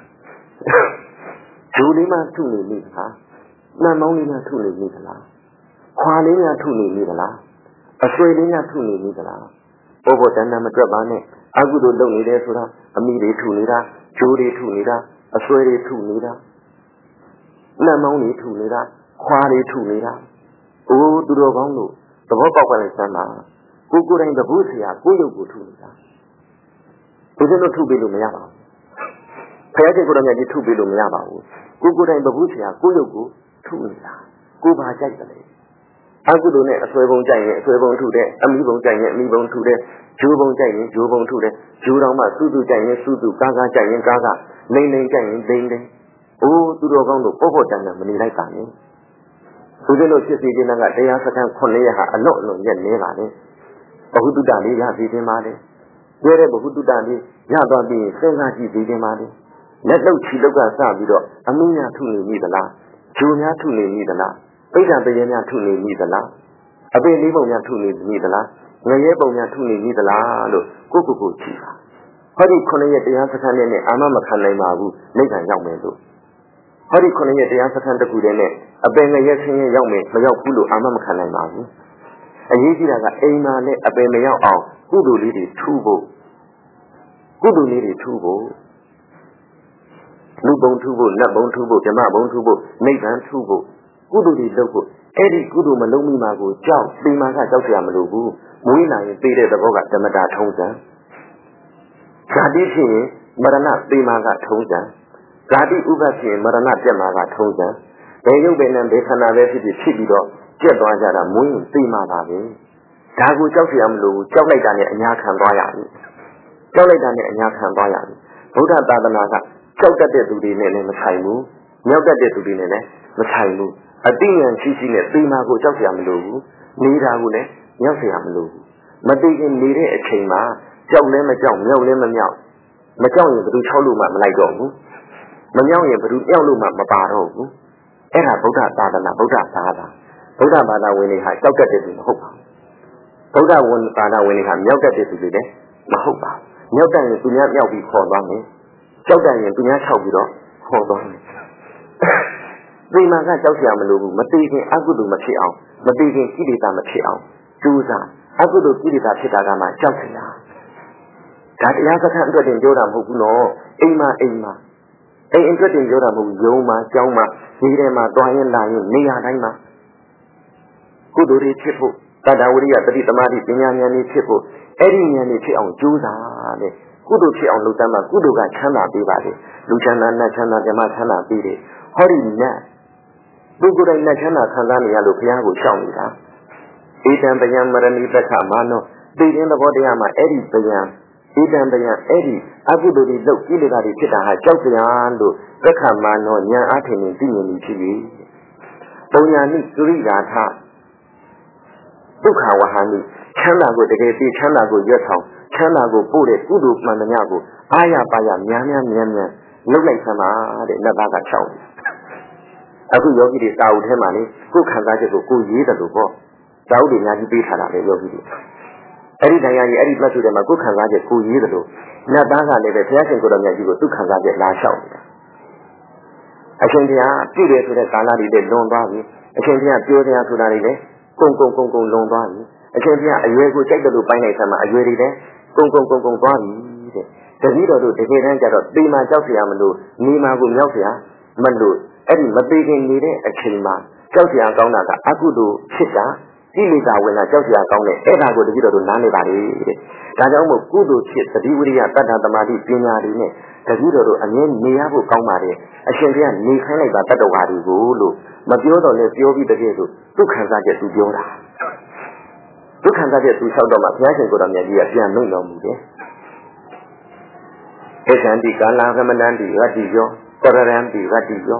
Speaker 1: ဒူလေးမှထုနေပြီသလားနှမ်းမောင်းလေးများထုနေပြီသလားခွာလေးများထုနေပြီသလားအဆွေလေးများထုနေပြီသလားဘောဘောတန်တန်မတွက်ပါနဲ့အကုသိုလ်လုပ်နေတယ်ဆိုတာအမိတွေထုနေတာဂျိုးတွေထုနေတာအဆွေတွေထုနေတာနှမ်းမောင်းတွေထုနေတာခွာတွေထုနေတာအိုးသူတော်ကောင်းတို့သဘောပေါက်ပါလိမ့်စမ်းပါကိုယ်တိုင်တပုဆရာကိုရုပ်ကိုထုနေတာဘုရားတို့ထုပေးလို့မရပါဘူးဘုရားရှင်ကိုယ်တော်မြတ်ကြီးထုပေးလို့မရပါဘူးကိုယ်တိုင်တပုဆရာကိုရုပ်ကိုထုနေတာကိုဘာကြိုက်တယ်လဲအကုသိုလ်နဲ့အဆွဲပုံကြိုက်ရင်အဆွဲပုံထုတယ်အမိပုံကြိုက်ရင်အမိပုံထုတယ်ဂျိုးပုံကြိုက်ရင်ဂျိုးပုံထုတယ်ဂျိုးတော်မှစုစုကြိုက်ရင်စုစုကားကားကြိုက်ရင်ကားကားလိမ့်လိမ့်ကြိုက်ရင်လိမ့်လိမ့်အိုးသူတော်ကောင်းတို့ပေါ့ပေါ့တန်တန်မနေလိုက်ပါနဲ့ဘုရားတို့ဖြစ်စီခြင်းကတရားစခန်း9ရက်ဟာအလွတ်အလွန်ရက်နေပါလေဘဟုတုတ္တလေးရစီခြင်းပါလေကျဲတဲ့ဘဟုတုတ္တလေးရသွားပြီးစဉ်းစားကြည့်စီခြင်းပါလေလက်တော့ချီလောက်ကစပြီးတော့အမှုများထုနေပြီသလားဂျိုများထုနေပြီသလားပိဋကပရေများထုနေပြီသလားအပေလေးပုံများထုနေပြီသလားငရဲပုံများထုနေပြီသလားလို့ကိုကြည့်ပါဟောဒီ9ရက်တရားစခန်းနဲ့အာမမခံနိုင်ပါဘူးနိဗ္ဗာန်ရောက်မယ်လို့ဟောဒီ9ရက်တရားစခန်းတစ်ခုတည်းနဲ့အပေငရဲဆင်းရဲရောက်မယ်မရောက်ဘူးလို့အာမမခံနိုင်ပါဘူးအရေးကြီးတာကအိမ်မှာနဲ့အပေမရောက်အောင်ကုသိုလ်လေးတွေထူဖို့ကုသိုလ်လေးတွေထူဖို့လူပုံထူဖို့နတ်ပုံထူဖို့ဓမ္မပုံထူဖို့နိဗ္ဗာန်ထူဖို့ကုသိုလ်တွေလုပ်ဖို့အဲ့ဒီကုသိုလ်မလုံးမိမှာကိုကြောက်သိမှကကြောက်เสียမလို့ဘူးမွေးလာရင်သိတဲ့သဘောကဓမ္မတာထုံးစံဇာတိဖြစ်ရင်မရဏသိမှကထုံးစံဇာတိဥပ္ပဖြစ်ရင်မရဏပြတ်မှာကထုံးစံဘယ်ရုပ်ပဲနဲ့ဘယ်ခန္ဓာပဲဖြစ်ပြီးတော့ကျက်သွားကြတာမွေးရင်သိမှပါပဲဒါကိုကြောက်เสียမလို့ကြောက်လိုက်တာနဲ့အညာခံသွားရပြီကြောက်လိုက်တာနဲ့အညာခံသွားရပြီဗုဒ္ဓသာသနာကကြောက်တတ်တဲ့သူတွေနဲ့လည်းမဆိုင်ဘူးမြောက်တတ်တဲ့သူတွေနဲ့လည်းမဆိုင်ဘူးအသိဉာဏ်ရှိရှိနဲ့သိမာကိုကြောက်เสียမလို့ဘူးနေတာကိုလည်းမြောက်เสียမလို့ဘူးမသိခင်နေတဲ့အချိန်မှာကြောက်လည်းမကြောက်မြောက်လည်းမမြောက်မကြောက်ရင်ဘယ်သူချောက်လို့မှမလိုက်တော့ဘူးမမြောက်ရင်ဘယ်သူမြောက်လို့မှမပါတော့ဘူးအဲ့ဒါဗုဒ္ဓသာသနာဗုဒ္ဓဘာသာဗုဒ္ဓဘာသာဝင်တွေဟာကြောက်တတ်တဲ့သူမဟုတ်ပါဘူးဗုဒ္ဓဝန်ဘာသာဝင်တွေဟာမြောက်တတ်တဲ့သူတွေလည်းမဟုတ်ပါဘူးမြောက်တတ်ရင်သူများမြောက်ပြီးခေါ်သွားမယ်ကြောက်တတ်ရင်သူများချောက်ပြီးတော့ခေါ်သွားမယ်ဒီမှာကကြောက်ရမလို့ဘူးမသိခင်အကုသိုလ်မဖြစ်အောင်မသိခင်ကိလေသာမဖြစ်အောင်ကြိုးစားအကုသိုလ်ကိလေသာဖြစ်တာကမှကြောက်စရာဒါတရားစခန်းအတွက်တင်ပြောတာမဟုတ်ဘူးနော်အိမ်မှာအိမ်အတွက်တင်ပြောတာမဟုတ်ဘူးယုံမှာကြောင်းမှာဒီထဲမှာတွားရင်လာရင်နေရာတိုင်းမှာကုသိုလ်တွေဖြစ်ဖို့တတ္တဝရိယတတိသမာဓိပညာဉာဏ်တွေဖြစ်ဖို့အဲ့ဒီဉာဏ်တွေဖြစ်အောင်ကြိုးစားတဲ့ကုသိုလ်ဖြစ်အောင်လုပ်တတ်မှကုသိုလ်ကချမ်းသာပေးပါလေလူချမ်းသာနတ်ချမ်းသာဓမ္မချမ်းသာပေးတယ်ဟောဒီနတ်သူကိုယ်တိုင်နတ်ချမ်းသာခံစားနေရလို့ဘုရားကိုရှောက်နေတာဧတံပယံမရဏိပက္ခမာနောသိတဲ့သဘောတရားမှာအဲ့ဒီပယံဧတံပယံအဲ့ဒီအကုသိုလ်တွေလုပ်ကိလေသာတွေဖြစ်တာဟာကြောက်စရာလို့ပက္ခမာနောဉာဏ်အားဖြင့်သိမြင်ပြီးဖြစ်ပြီပုံညာနိသုရိယာထဒုက္ခဝဟနိချမ်းသာကိုတကယ်သိချမ်းသာကိုရွတ်ဆောင်ချမ်းသာကိုပို့တဲ့ကုသိုလ်မှန်သမျှကိုအာရပါရများလုပ်လိုက်သမှာတဲ့နတ်သားကချောင်းအခုယောဂီတွေစာအုပ်ထဲမှာလေကိုယ်ခံစားချက်ကိုကိုရေးတယ်လို့ပေါ့စာအုပ်တွေအများကြီးပေးထားတာလေယောဂီတွေအဲ့ဒီတရားကြီးအဲ့ဒီမှတ်စုထဲမှာကိုယ်ခံစားချက်ကိုရေးတယ်လို့နတ်သားကလည်းပဲဘုရားရှင်ကိုယ်တော်မြတ်ကြီးကိုသူခံစားချက်လာလျှောက်နေတာအရှင်ဘုရားပြည့်တယ်ဆိုတဲ့ကာလတွေလည်းလွန်သွားပြီအရှင်ဘုရားပြောတရားဆိုတာတွေလည်းကုံလွန်သွားပြီအရှင်ဘုရားအရွယ်ကိုကြိုက်တယ်လို့ပိုင်းလိုက်သမှာအရွယ်တွေလည်းကုံသွားပြီတဲ့တတိတော်တို့တကယ်တမ်းကျတော့တေမာကြောက်เสียမလို့နေမာကိုမြောက်เสียမလို့အဲ့ဒီမသေးခင်နေတဲ့အချိန်မှာကြောက်เสียကောင်းတာကအကုသိုလ်ဖြစ်တာကိလေသာဝင်တာကြောက်เสียကောင်းတဲ့အဲ့ဒါကိုတတိတော်တို့နားနေပါလေတဲ့ဒါကြောင့်မို့ကုသိုလ်ဖြစ်သတိဝိရိယတတ္ထသမာဓိပညာတွေနဲ့တတိတော်တို့အမြဲနေရဖို့ကောင်းပါတယ်အရှင်ဘုရားနေခိုင်းလိုက်တာတတ္တဝါတွေကိုလို့မပြောတော့လဲပြောပြီးတကယ်ဆိုဒုက္ခစားချက်သူပြောတာဒုက္ခစားချက်သူလျှောက်တော့မှဘုရားရှင်ကိုယ်တော်မြတ်ကြီးကပြန်မိန့်တော်မူတယ်ဧသန္တိကာလကမနန္တိရတ္တိယောပရရံတိရတ္တိယော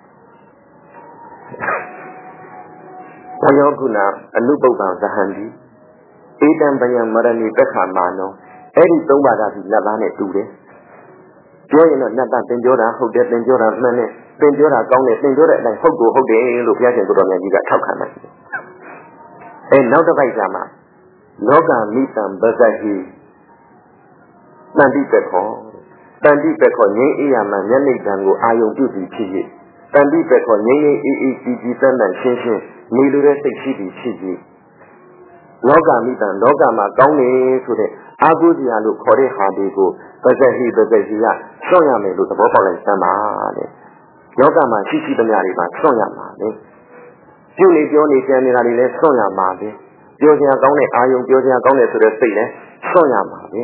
Speaker 1: ဘယောကုဏအနုပုပ္ပံသဟံတိဧတံပယံမရဏိပက္ခမာနောအဲ့ဒီသုံးပါးကဒီလက်သားနဲ့တူတယ်ပြောရင်တော့နတ်သားသင်ပြောတာဟုတ်တယ်သင်ပြောတာမှန်တယ်သင်ပြောတာကောင်းတယ်သင်ပြောတဲ့အတိုင်းဟုတ်တယ်လို့ဘုရားရှင်ကိုယ်တော်မြတ်ကြီးကထောက်ခံတယ်အဲနောက်တစ်ပိုက်ကျမှလောကမိတံပဇ္ဇဟိတန်တိပက္ခောတန်တိပက္ခောငြိမ်းအေးရမှမျက်နှိပ်တံကိုအာယုံပြုပြီးဖြစ်၍တန်တိပက္ခောငြိမ်းအေးကြည်တန်ရှင်းနေလိုတဲ့စိတ်ရှိပြီးဖြစ်၍လောကမိတံလောကမှာကောင်းနေဆိုတဲ့အာဟုဇရာလို့ခေါ်တဲ့ဟာတွေကိုပဇ္ဇဟိကစွန့်ရမယ်လို့သဘောပေါက်လိုက်စမ်းပါတဲ့လောကမှာရှိသမျှတွေမှာစွန့်ရမှာလေပြုနေပြောနေကြံနေတာတွေလည်းစွန့်ရမှာပဲပြောစရာကောင်းတဲ့အာယုံပြောစရာကောင်းတဲ့ဆိုတဲ့စိတ်လည်းစွန့်ရမှာပဲ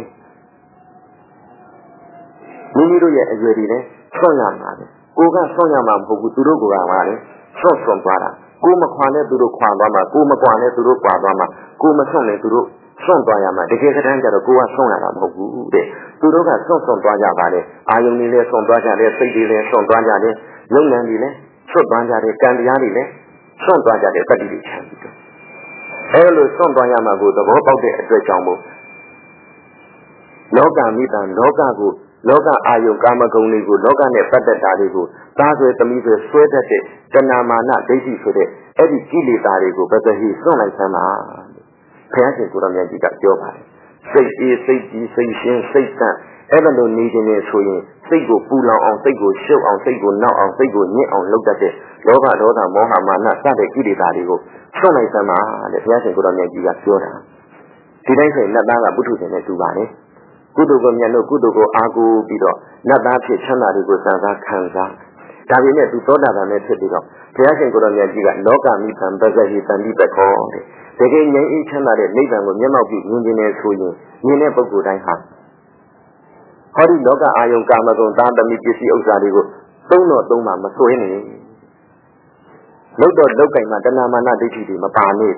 Speaker 1: မိမိတို့ရဲ့အရွယ်တွေလည်းစွန့်ရမှာပဲကိုကစွန့်ရမှာမဟုတ်ဘူးသူတို့ကပါလေစွန့်သွားတာကိုမခွာနဲ့သူတို့ခွာသွားမှာကိုမခွာနဲ့သူတို့ခွာသွားမှာကိုမစွန့်နဲ့သူတို့စွန့်သွားရမှာတကယ်တမ်းကျတော့ကိုကစွန့်ရတာမဟုတ်ဘူးတဲ့သူတို့ကစွန့်သွားကြပါလေအာယုန်တွေလည်းစွန့်သွားကြတယ်စိတ်တွေလည်းစွန့်သွားကြတယ်ယုံဉာဏ်တွေလည်းစွန့်သွားကြတယ်ကံတရားတွေလည်းစွန့်သွားကြတယ်တတိတွေချမ်းပြီးတော့အဲလိုစွန့်သွားရမှာကိုသဘောပေါက်တဲ့အတွက်ကြောင့်မို့လောကမိတံလောကအာယုကာမဂုဏ်တွေကိုလောကနဲ့ပတ်သက်တာတွေကိုသားဆွဲသမီးဆွဲတတ်တဲ့တဏမာနဒိဋ္ဌိဆိုတဲ့အဲ့ဒီကိလေသာတွေကိုပဇ္ဇဟိစွန့်လိုက်သမ်းပါဘုရားရှင်ကိုယ်တော်မြတ်ကြီးကပြောပါတယ်စိတ်အေးစိတ်ကြည်စိတ်ရှင်းစိတ်တန့်အဲ့လိုနေခြင်းနဲ့ဆိုရင်စိတ်ကိုပူလောင်အောင်စိတ်ကိုရှုပ်အောင်စိတ်ကိုနောက်အောင်စိတ်ကိုညစ်အောင်လုပ်တတ်တဲ့လောဘဒေါသမောဟမာနစတဲ့ကိလေသာတွေကိုစွန့်လိုက်သမ်းပါတဲ့ဘုရားရှင်ကိုယ်တော်မြတ်ကြီးကပြောတာဒီတိုင်းဆိုရင်နတ်သားကပုထုဇဉ်နဲ့တူပါတယ်ကုသိုလ်ကိုမြတ်လို့ကုသိုလ်ကိုအားကိုးပြီးတော့နတ်သားဖြစ်ချမ်းသာတွေကိုစံစားခံစားဒါပေမဲ့သူသောတာပန်နဲ့ဖြစ်ပြီးတော့ဘုရားရှင်ကိုယ်တော်မြတ်ကြီးကလောကမိဖံပဇ္ဇဟိတန်တိပက္ခောတဲ့တကယ်ငြိမ်းအေးချမ်းသာတဲ့နိဗ္ဗာန်ကိုမျက်မှောက်ပြုမြင်ခြင်းနဲ့ဆိုရင်မြင်တဲ့ပုဂ္ဂိုလ်တိုင်းဟာဟောဒီလောကအာယုံကာမဂုဏ်သာသမီပစ္စည်းဥစ္စာတွေကိုသုံးမှမဆွဲနေလုတ်တော့လုတ်ကင်မှာတဏမာနဒိဋ္ဌိတွေမပါနေသေး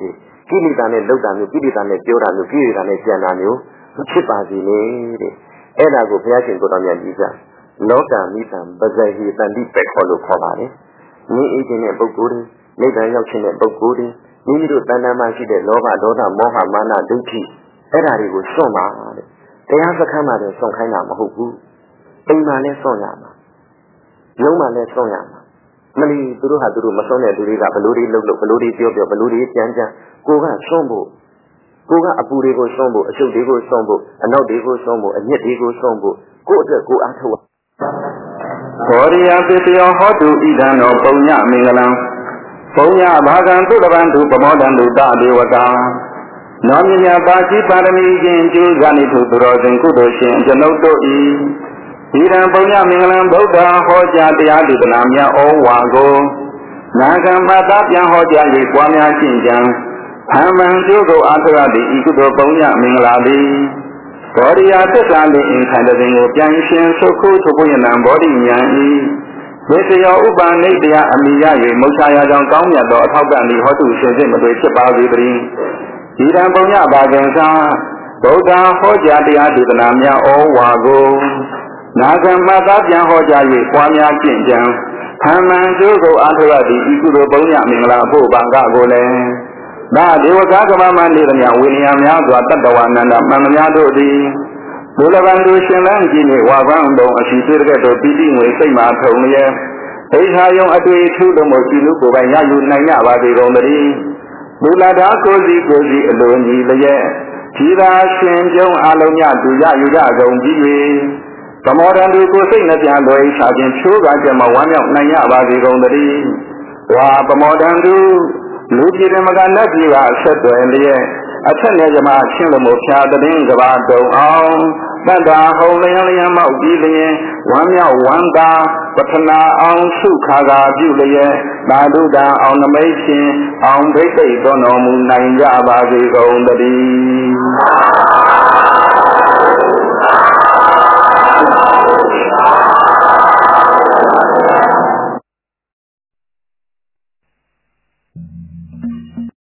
Speaker 1: ကိလေသာနဲ့လောက်တာမျိုးကိလေသာနဲ့ပြောတာမျိုးကိလေသာနဲ့ကြံတာမျိုးမဖြစ်ပါစေနဲ့တဲ့အဲ့ဒါကိုဘုရားရှင်ကိုတော်မြတ်ကြီးကလောကမိတံပဇေဟိတန္တိပဲခေါ်လို့ခေါ်ပါတယ်။နိအေးခြင်းတဲ့ပုဂ္ဂိုလ်တွေနိဗ္ဗာန်ရောက်ခြင်းတဲ့ပုဂ္ဂိုလ်တွေမိမိတို့တဏ္ဍာမရှိတဲ့လောဘဒေါသမောဟမာနဒိဋ္ဌိအဲ့ဒါတွေကိုစွန့်ပါတဲ့။တရားစခန်းမှာလည်းစွန့်ခိုင်းတာမဟုတ်ဘူး။အိမ်မှာလည်းစွန့်ရမှာ။ရုံးမှာလည်းစွန့်ရမှာ။မလီသူတို့ဟာသူတို့မစွန့်တဲ့လူတွေကဘလို့တွေလှုပ်လို့ဘလို့တွေပြောပြောဘလို့တွေကြမ်းကြမ်းကိုကစွန့်ဖို့ကိုကအပူတွေကိုစွန့်ဖို့အချုပ်တွေကိုစွန့်ဖို့အနောက်တွေကိုစွန့်ဖို့အညစ်တွေကိုစွန့်ဖို့ကိုယ့်အတွက်ကိုအားထုတ်
Speaker 2: ဘောရိယပိတယောဟောတုဣဒံသောပုံညမင်္ဂလံပုံညဘာကံသုတဗံတုပမောဒံတုတဒေဝတာနောမြညာပါတိပါရမီခြင်းကျိုးဇာနိထုသူတော်စဉ်ကုသိုလ်ရှင်ကျွန်ုပ်တို့ဤဣဒံပုံညမင်္ဂလံဗုဒ္ဓဟောကြားတရားဒေသနာများဩဝါကိုနာဂံမသာပြန်ဟောကြား၍ပွားများရှင်းကြံအမှန်ကျိုးကိုအာထရသည်ဤကုသိုလ်ပုံညမင်္ဂလာသည်ဘောရိယာသစ္စာလေးအင်ခံတဲ့စဉ်ကိုပြန်ရှင်ဆုခုထုတ်ဖို့ရနံဘောဓိဉာဏ်ဤဝိတ္တယောဥပနိတ္တယအမိရ၍မုတ်ချာရာကြောင့်ကောင်းမြတ်သောအထောက်ပံ့သည်ဟောတုရှင်စစ်မတွေဖြစ်ပါစေတည်းဒီတံပုံညပါကံသာဗုဒ္ဓဟောကြားတရားဒေသနာများဩဝါကိုနာဂမသာပြန်ဟောကြား၍ပွားများကျင့်ကြံသမ္မန်ကျိုးကိုအာထရသည်ဤကုသိုလ်ပုံညမင်္ဂလာဖို့ဘာကကိုလည်းဒါဒေဝကာကမမနေသည်များဝိနည်းများစွာတတ္တဝနန္ဒမှန်များတို့သည်ဘုလဗံတို့ရှင်လန်းကြီးနှင့်ဝါပန်းတုံအရှိသေးတဲ့တို့ပိဋိငွေစိတ်မှထုံလျက်ဒိဋ္ဌာယုံအတွေ့ထူးလို့မို့ရှိလူကိုယ်ပိုင်ရယူနိုင်ကြပါသေးကုန်သတည်းဘုလာတာကိုစီအလိုညီလျက်ဒီသာရှင်ကျုံအလုံးမြသူရယူကြကုန်ပြီး၍သမောဒံတို့ကိုစိတ်နှပြလွယ်ချခြင်းချိုးကားကြမှာဝမ်းမြောက်နိုင်ကြပါသေးကုန်သတည်းဝါသမောဒံတို့လူပြည်မကနတ်ပြည်ကအဆက်သွယ်လျက်အထက်နဲ့ဇမချင်းလိုမျိုးဖြာတဲ့င်းကဘာတုံအောင်တတ္တာဟုံလျံလျံမောက်ပြီးလျင်ဝမ်းမြောက်ဝမ်းသာပထနာအောင်စုခါကာပြုလျက်သာဓုတံအောင်နမိတ်ဖြင့်အောင်ဘိသိက်တော်တော်မူနိုင်ကြပါစေကုန်သတည်း